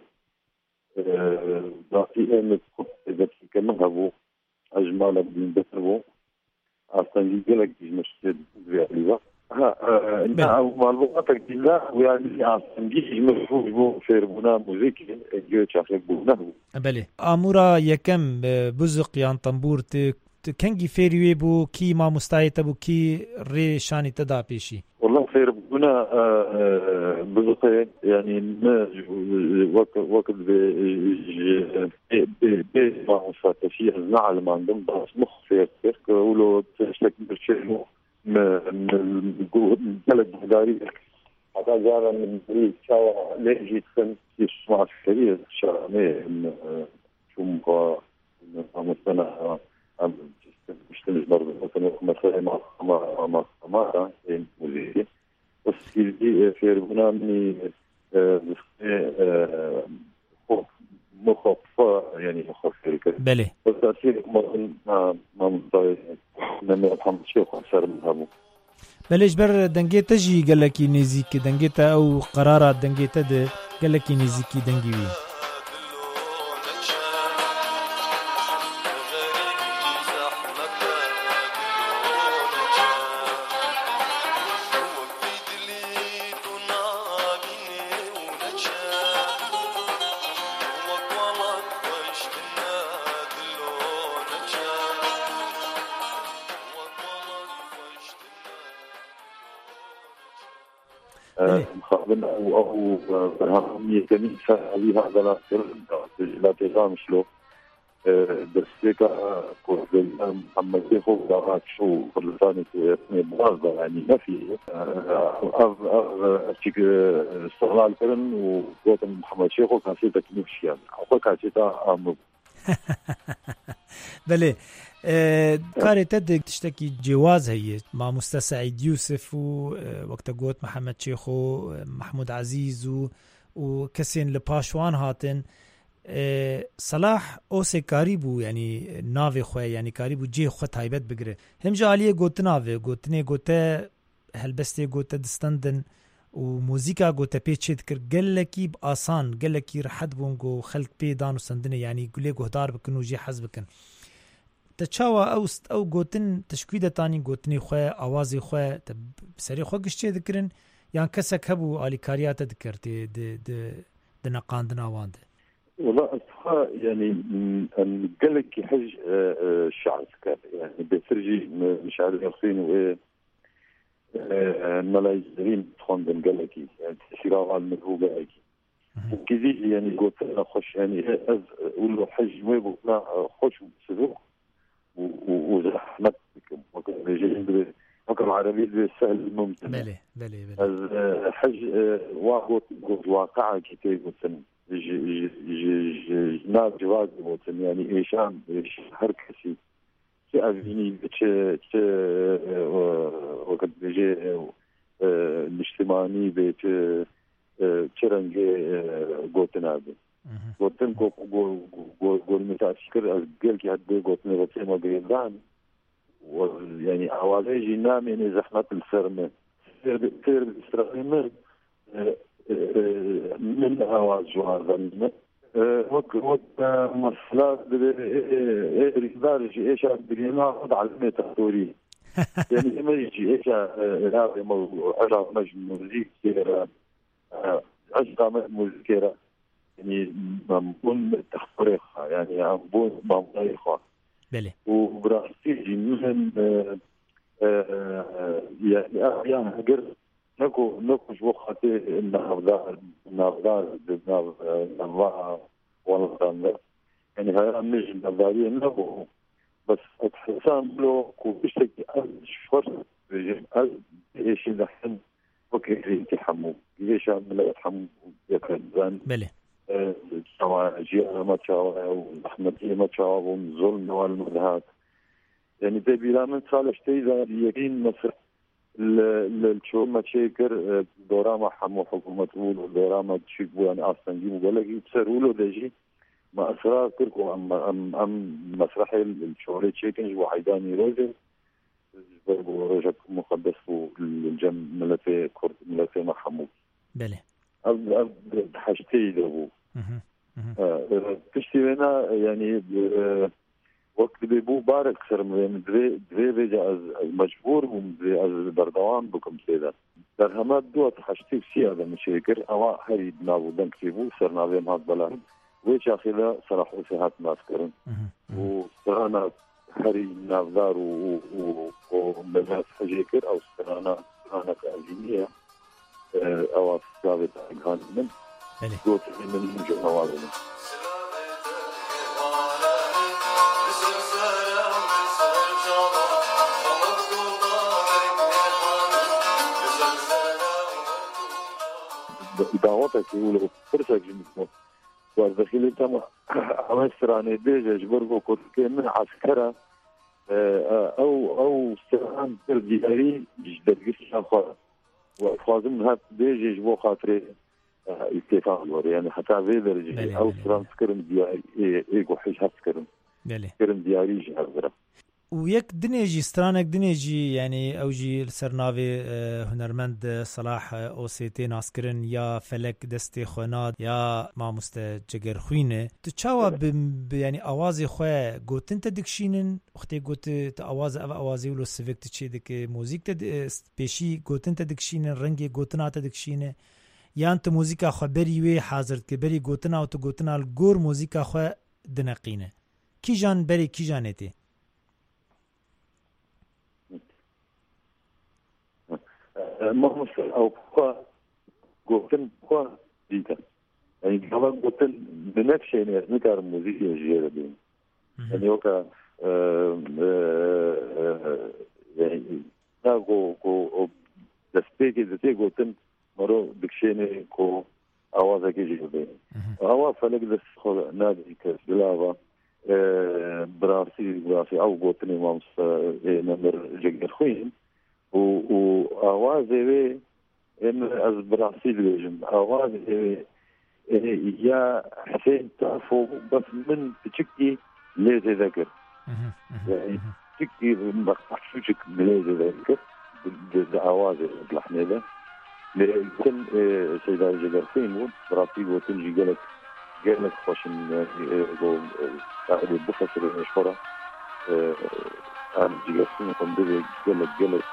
راسیه متخطبت كما هبو أجمال بدين بتربو أصلاً يقولك مشكلة زيادة ها معلوماتك بالله ويعني أصلاً مفهوم فيربونا موسيقى جو شافك بونا بله أمورا يكم بزق يان طنبور كنجي فيريو بو كي ما مستعيت بو كي ري شاني تدا بيشي والله فيربونا بزق يعني ما وقت ما مستعيت فيه الزعل ما عندهم بس مخ فير ولو تشتك برشلو من بلد مداري حتى جارا من بريد شاوة ليجي تخن يسمع الشرير شامي شو مقا مستنى مشتمش برضه مثلا مع موسيقى بس اللي في ربنا مني مخفى يعني مخفى كده بله بس تأثير ما مضايق لما محمد شيخ صار مهمو بلش بر دنگيتا جي قالكي نزيك دنگيتا او قرارات دنگيتا ده قالكي نزيكي دنگيوي مخابن او برهانية كنيسة هذه هذا لا تزام شلو بس كل محمد شيخو دارات شو كل ثاني بغاز يعني ما في اشتك استغلال كرن وقوت محمد شيخو كان سيتا كنيفشيان او كان سيتا امر بله كاري تد تشتكي جواز هي مع مستسعيد يوسف ووقت قوت محمد شيخو محمود عزيز وكسين لباشوان هاتن صلاح اوسي كاريبو يعني نافي خوي يعني كاريبو جي خو تايبت بگره هم جاليه قوت نافي قوتني قوت هلبستي قوت دستندن وموزيكا قوت بيتشد كر قلكي بآسان قلكي رحد بونغو خلق بي دانو سندنه يعني قلي قهدار بكن جي حز بكن تشاوا او قوتن تشكويده تاني قوتني خوي اوازي خوي بسري خو قشتي ذكرن يعني كسك هبو الي كاريات ذكرت د نقاندنا واند والله يعني ان قالك حج الشعب كان يعني بترجي مش عارف يخفين و ملايين تخوندن قالك يعني تشيرا على المذهوبه كذي يعني قلت انا خوش يعني از ولو حج ويبو لا خوش سلوك وزحمتكم وكان عربي بالسهل ممتع بلي حج واقع كتير مثلا ناس جواز مثلا يعني ايشان هركسي افيني وقت بيجي الاجتماعي بيت تشرنجي قوتنابي قوتن قول متأشكر قال كي هدي قوتن غطي ما قيدان يعني أوازيجي نام يعني زحمة السرمة سير بالإسرائيل من أواز جوازن وقت مصلات ريدارجي إيش أدرينا وضع على تحتوري يعني ما يجي إيش هذا موضوع عرا مجموعي كيرا عشقة موسيقى يعني ممكن تخريخها يعني ممكن ممتايخها بله وبراسيجي مهم يعني هجر نكو جوخاتي النهضة والله يعني هاي مش نظرية نبو بس اتحسام له كوشتك شفر ايش دحين وكيف يتحمو ليش عملت حمود يكذبان بله سواء جيانا ما تشاوى والأحمدية ما تشاوى والظلم والمذهات يعني ده بلا من صالح تيزا يقين مصر الشو ما تشيكر دوراما حمو حكومة تقول ودوراما تشيكبو يعني أصلا جيبو قالك يبسرولو داجي ما أسرار كركو أم مسرحي الشوري تشيكنج وحيداني روزي رجل مقدس الجم ملتي كرد ملتي محمود بله حاجتي دابو تشتي هنا يعني وقت بيبو بارك سر من دري بيجا مجبور ومدري از بردوان بكم سيدا درهمات دوت حاجتي سيادة مشيكر أوا هري بنابو دنكتبو سرنا بهم هاد بلان ويش أخيلا صراحة سيهات ماسكرن وسرانا هري نافدار ومبات حجيكر أو سرانا كأزينية أو ثابت عن من دوت من مجمع والنا دعوتك يقولوا فرصك جميل والدخيل تم عمسراني بيجا جبرقو كوركي من عسكرة أو سرعان تردياري جدد قصة خواهد وفازم هات بيجي جبو خاطري اتفاق الوري يعني حتى في درجة أو سرعان سكرم دياري إيقو حيش هات سكرم دياري جهازرة ويك دنيجي سترانك دنيجي يعني اوجي سرناوي هنرمند صلاح اوسيتي ناسكرن يا فلك دستي خوناد يا ما مستجگر خوينه تشاوا يعني اوازي خو گوتن تدكشينن وختي گوت اواز اوازي ولو سيفكت تشي دك موزيك تد بيشي گوتن تدكشينن رنگي گوتنا تدكشينه يا انت موزيكا خبري وي حاضر كبري گوتنا او تو گوتنا الگور موزيكا خو دنقينه كي جان بري كي جانتي ما أو قوتن قوة ديتا يعني كمان قوتن بنفس يعني نكار الموسيقى جيرة بين يعني وكا يعني ناقو دستيكي دتي قوتن مرو بكشيني كو أوازا كي جيرة بين أوا فلك دس خل نادي كسبلافا براسي أو قوتني مامس نمر جير خوين وآوازي إن از براسيل بيجم آوازي يا حسين تعرفوا بس من تشكي ليزي ذكر يعني تشكي مخشوشك بليزي ذكر بالآوازي الحميدة لكن سيدة جغرفين براسيل وتنجي قالك خوشن قاعد بفصل المشهورة جلسين قندري قلت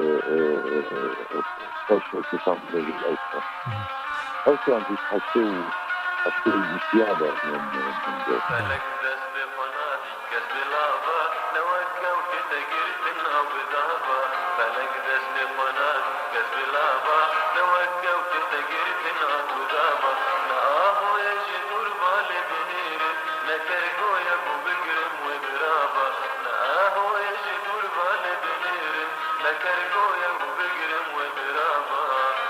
أشهر كسام رجل أوسع عندي حسوا بسيادة من فلك دست بقناتي كسب لعبة لوقع وتتجرت أو بذهبة فلك دست بقناتي كسب لعبة لوقع وتتجرت أو بذهبة نعاه يجي تربى لبنير نكرقو يبو بقرم وبرابة نعاه يجي تربى لبنير نكرقو يبو بقرم وبرابة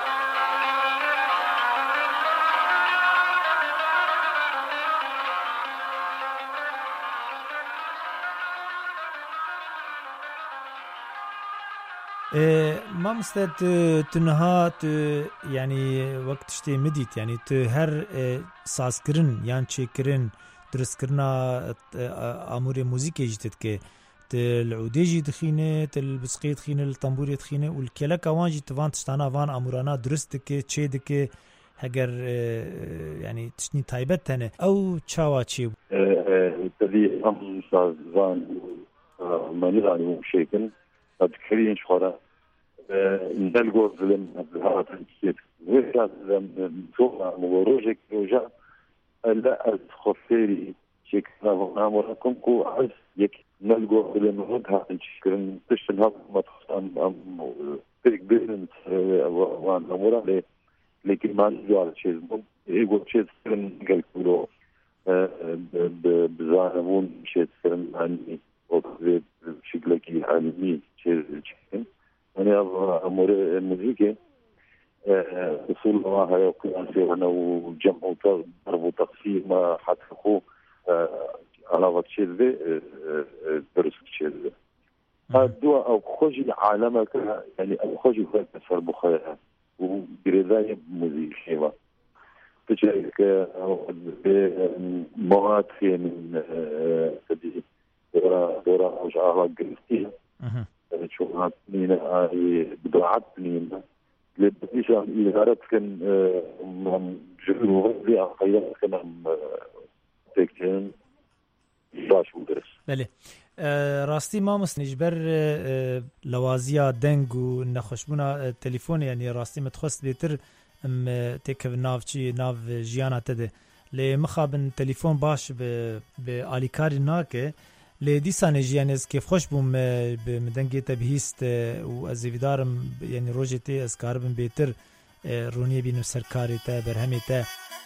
ما مستد تنها يعني وقت شتي مديت يعني هر سازكرن يعني تشكرن درسكرنا امور موسيقى جتت كي العوديجي دخينه البسقي دخينه الطنبوري دخينه والكلك وانجي تفان تشتانا فان امورانا درست كي تشيدك هجر يعني تشني تايبت هنا او تشاوا تشي تدي ام سازان مانيراني وشيكن أذكرين شخرا ندلقو ظلم هذا الشيء ويكاد سوى مبروجك رجع لا أذخفيري شكرا وعمركم كو عز يك نلقو ظلم هذا الشيء تشتن هذا ما تخص ترك بين وان أمورا لكن ما نجوا على شيء يقول شيء سرن قال كله بزانمون شيء سرن عني وكذا بشكل كي علمي شيء أنا أمور الموسيقى اصول هي قياسي وجمع وضرب وتقسيم حتى علاوه شذ درس شذ هذا او خوجي عالمك يعني او خوجي فسر بخير وجريداي موزيكا تشارك مواد من تدي دورة وجهها قلتيها شو هاتنينا بدعتني لبديش عن إدارات كان جهور وغيري عقيدات كان تكتين باش ودرس بله راستی ما مستنجبر لوازیا دنگ و نخوشبونا تلفون یعنی راستی متخصص بیتر تکو ناو چی ناو جیانا تده لی مخابن تلفون باش به آلیکاری ناکه لی دیسان جیانز که خوش بوم به مدنگی تبهیست و از ویدارم یعنی روژی تی از کاربن بیتر رونی بینم سرکاری تا برهمی تا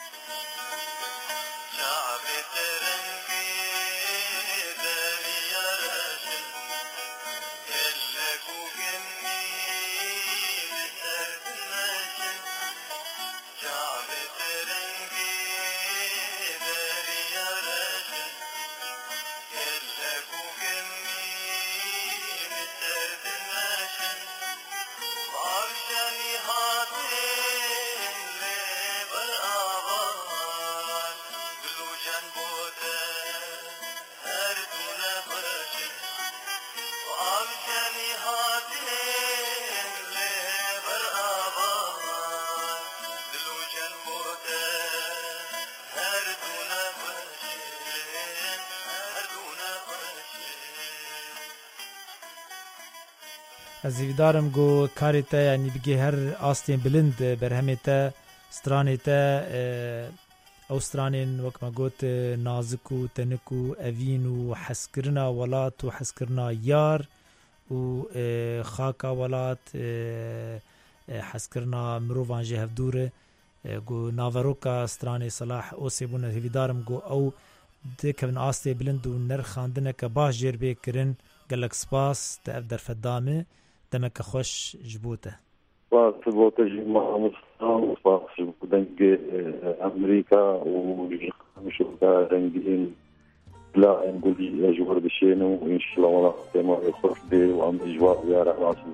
از ویدارم گو کاری تا یعنی بگی هر آستین بلند برهمی تا سترانی تا او سترانین وکما گوت نازک و تنک و اوین و حسکرنا ولات و حسکرنا یار و خاکا ولات حسکرنا مروفان جهف دوره گو ناوروکا سترانی صلاح او سیبونه ویدارم گو او دکن آستی بلند و نرخاندنه که باش جیر بیکرن گلک سپاس تا اف در فدامه دمك خوش جبوته وثبوت جماعة مصر وفاقس دنج أمريكا ومشوكا دنجين لا نقول أجور بشينو وإن شاء الله ولا تما يخرج بي وعم إجواء يا راسي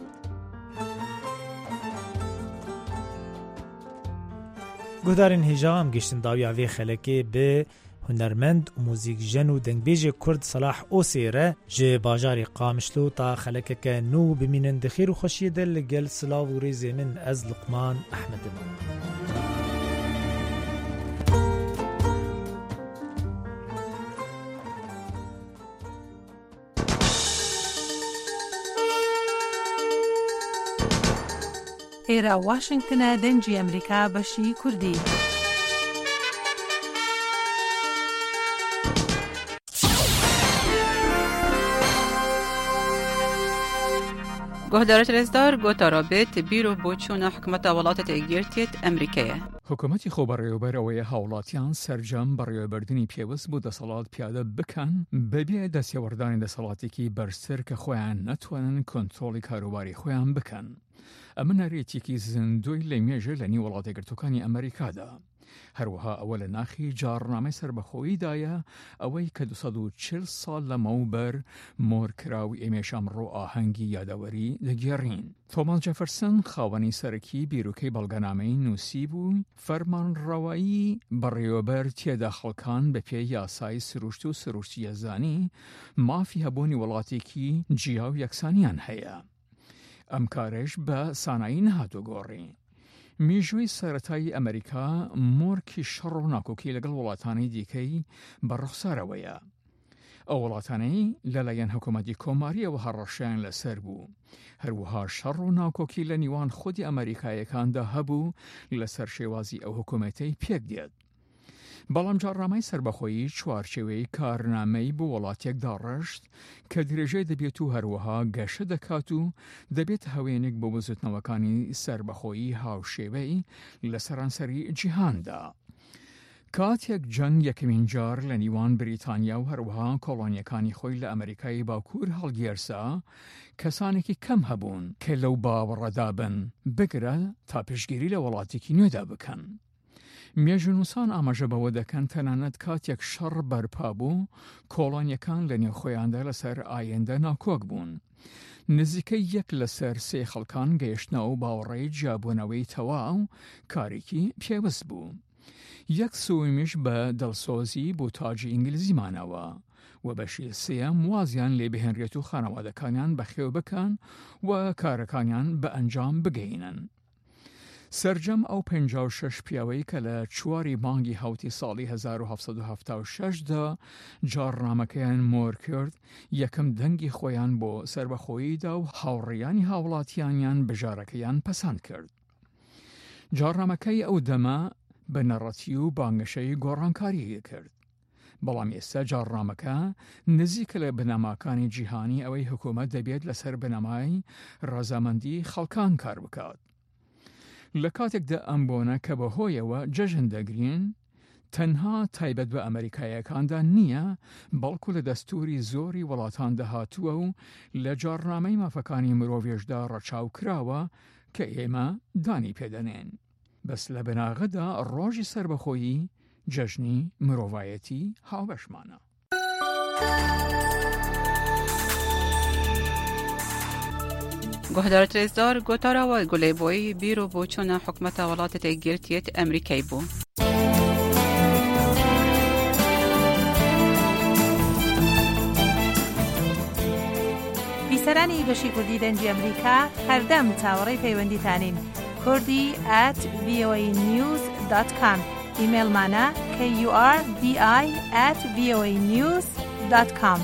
گودارین هجام گشتن داوی عوی خلکی به هنرمند و موزیکجن و دنگبیج کرد صلاح اوسیره جه باجاری قامشلو تا خلکه که نو بمینن دخیر و خوشی دل گل سلاو و ریزی من از لقمان احمد من ئێرە واشنگتنە دەنجی ئەمریکا بەشی کوردی. گهدارت رزدار گوتا رابط بیرو بۆچوونە حکومەتە وڵاتە یەکگرتوێت ئەمریکایە. حکوومەتی خۆبەڕێوەبەرەوەی هاوڵاتیان سەرجەم بەڕێوەبردننی پێوەست بوو دەسەڵات پیادە بکەن بەبێ دەستێوەردانی دەسەڵاتێکی بەرزتر کە خۆیان نەتوانن کۆنتڕۆڵی کاروباری خۆیان بکەن. ئەمە نەرێتێکی زیندوی لە مێژە لە نێو وڵاتە یەکگرتووەکانی ئەمریکادا. هەروەها ئەوە لە ناخی جارنامەی سربەخۆییدایە ئەوەی کە 240 ساڵ لەمەوبەر مۆرکراوی ئێمێش ئەمڕۆ ئاهەنگی یادەوەری دەگێڕین. تۆماس جەفەرسن خاوەنی سەرەکی بیرۆکەی بەڵگەنامەی نووسی بوو فەرمانڕەوایی بەڕێوەبەر تێدا خەڵکان بە پێی یاسای سروشت و سروشتیەزانی مافی هەبوونی وڵاتێکی جیا و یەکسانیان هەیە. ئەم کارش بە سانایی نەهاتوە گۆڕی. میژووی سەرەتایی ئەمریکا مۆرکی شەڕ و ناکۆکی لەگەڵ وڵاتانی دیکەی بەڕوخسارەوەیە. ئەو وڵاتانەی لەلایەن حکوومەتی کۆماریەوە هەڕەشیان لەسەر بوو. هەروەها شەڕ و ناکۆکی لە نیوان خودی ئەمریکایەکاندا هەبوو لەسەر شێوازی ئەو حکوومەتەی پێک دێت. بەڵام جارنامەی سربەخۆیی چوارچێوەی کارنامەی بۆ وڵاتێک داڕەشت کە درێژەی دەبێت و هەروەها گەشە دەکات و دەبێت هەوێنێک بۆ بزوتنەوەکانی سربەخۆیی هاوشێوەی لە سەرانسەری جیهاندا. کاتێک جەنگ یەکەمین جار لە نیوان بریتانیا و هەروەها کۆڵۆنیەکانی خۆی لە ئەمریکای باکوور هەڵگیرسا، کەسانێکی کەم هەبوون کە لەو باوەڕەدا بن بگرە تا پشتگیری لە وڵاتێکی نوێدا بکەن. مێژونووسان ئاماژە بەوە دەکەن تەنانەت کاتێک شەڕ بەرپا بوو، کۆڵۆنیەکان لە نێوخۆیاندا لەسەر ئایندە ناکۆک بوون. نزیکەی 1 لەسەر 3 خەڵکان گەیشتنەوە و باوەڕێی جیابوونەوەی تەواو کارێکی پێوەست بوو. 1/3 بە دڵسۆزی بۆ تاجی ئینگلیزیمانەوە و بەشی 3 وازیان لێ بهێنرێت و خانەوادەکانیان بەخێو بکەن و کارەکانیان بە ئەنجام بگەینن. سەرجەم ئەو 56 پیاوەی کە لە 4 مانگی هەوتی ساڵی 1976دا جارڕامەکەیان مۆر کرد، یەکەم دەنگی خۆیان بۆ سربەخۆییدا و هاوڕێیانی هاوڵاتیانیان بژارەکەیان پەسەند کرد. جارڕامەکەی ئەو دەمە بە نەڕەتی و بانگەشەی گۆڕانکاری کرد. بەڵام ئێستا جارڕامەکە نزیکە لە بنەماکانی جیهانی ئەوەی حکوومەت دەبێت لەسەر بنەمای ڕەزامەندی خەڵکان کار بکات. لە کاتێکدا ئەم بۆنە کە بەهۆیەوە جەژن دەگرین، تەنها تایبەت بە ئەمریکایەکاندا نییە، بەڵکو لە دەستوری زۆری وڵاتان دەهاتووە و لە جارنامەی مافەکانی مرۆڤێژدا ڕەچاو کراوە کە ئێمە دانی پێدەنێن. بەس لە بناغەدا ڕۆژی سربەخۆیی جەژنی مرۆڤایەتی هاوبەشمانە. گۆهدار ترێزدار گۆتاراوە گولێبۆی بیرۆ بۆ چۆنە حکومەتە وڵاتە تێگرتیت ئەمریکای بوو. بیسەرانی بەشی کوردی دەنگی ئەمریکا هەردەم چاوەڕێی پەیوەندیتانین. kurdi@voanews.com ایمیلمانە kurdi@voanews.com.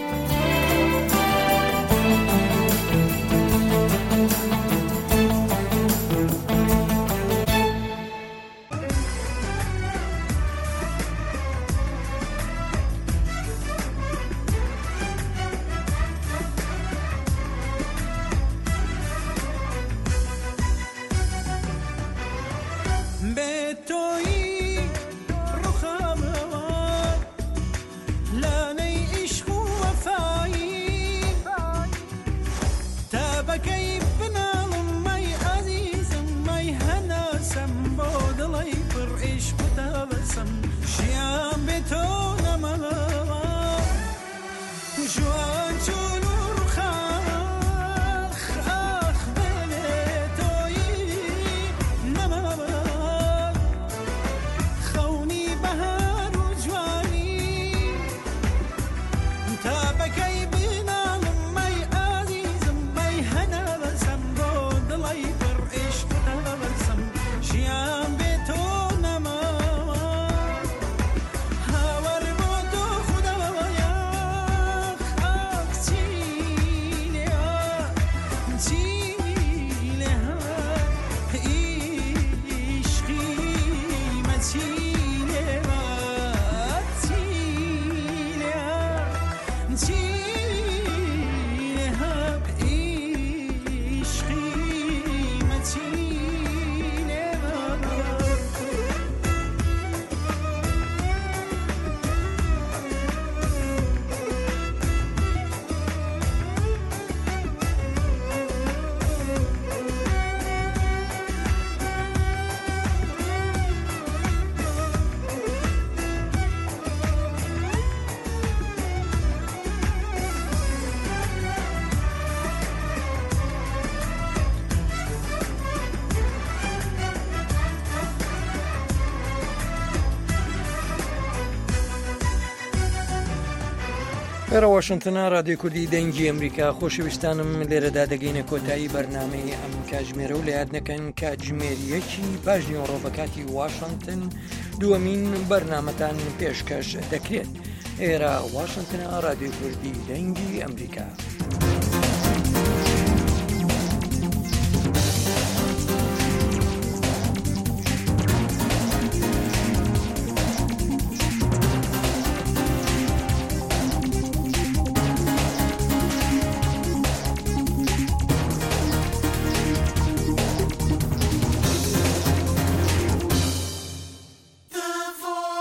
ئێرە واشنتنە ڕادیۆ کوردی دەنگی ئەمریکا. خۆشەویستانم لێرەدا دەگەینە کۆتایی بەرنامەی ئەم کاتژمێرە و لە یاد نەکەن کاتژمێریەکی باش نیوەڕۆ بە کاتی واشنتن دووەمین بەرنامەتان پێشکەش دەکرێت. ئێرە واشنتنە ڕادیۆ کوردی دەنگی ئەمریکا. The voice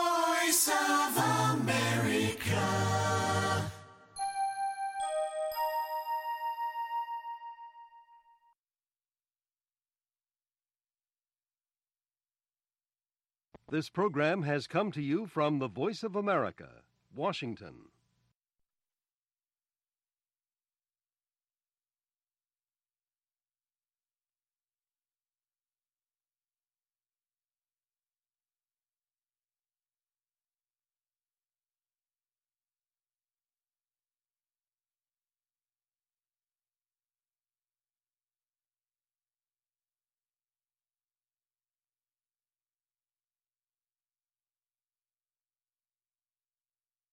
This program has come to you from the Voice of America, Washington.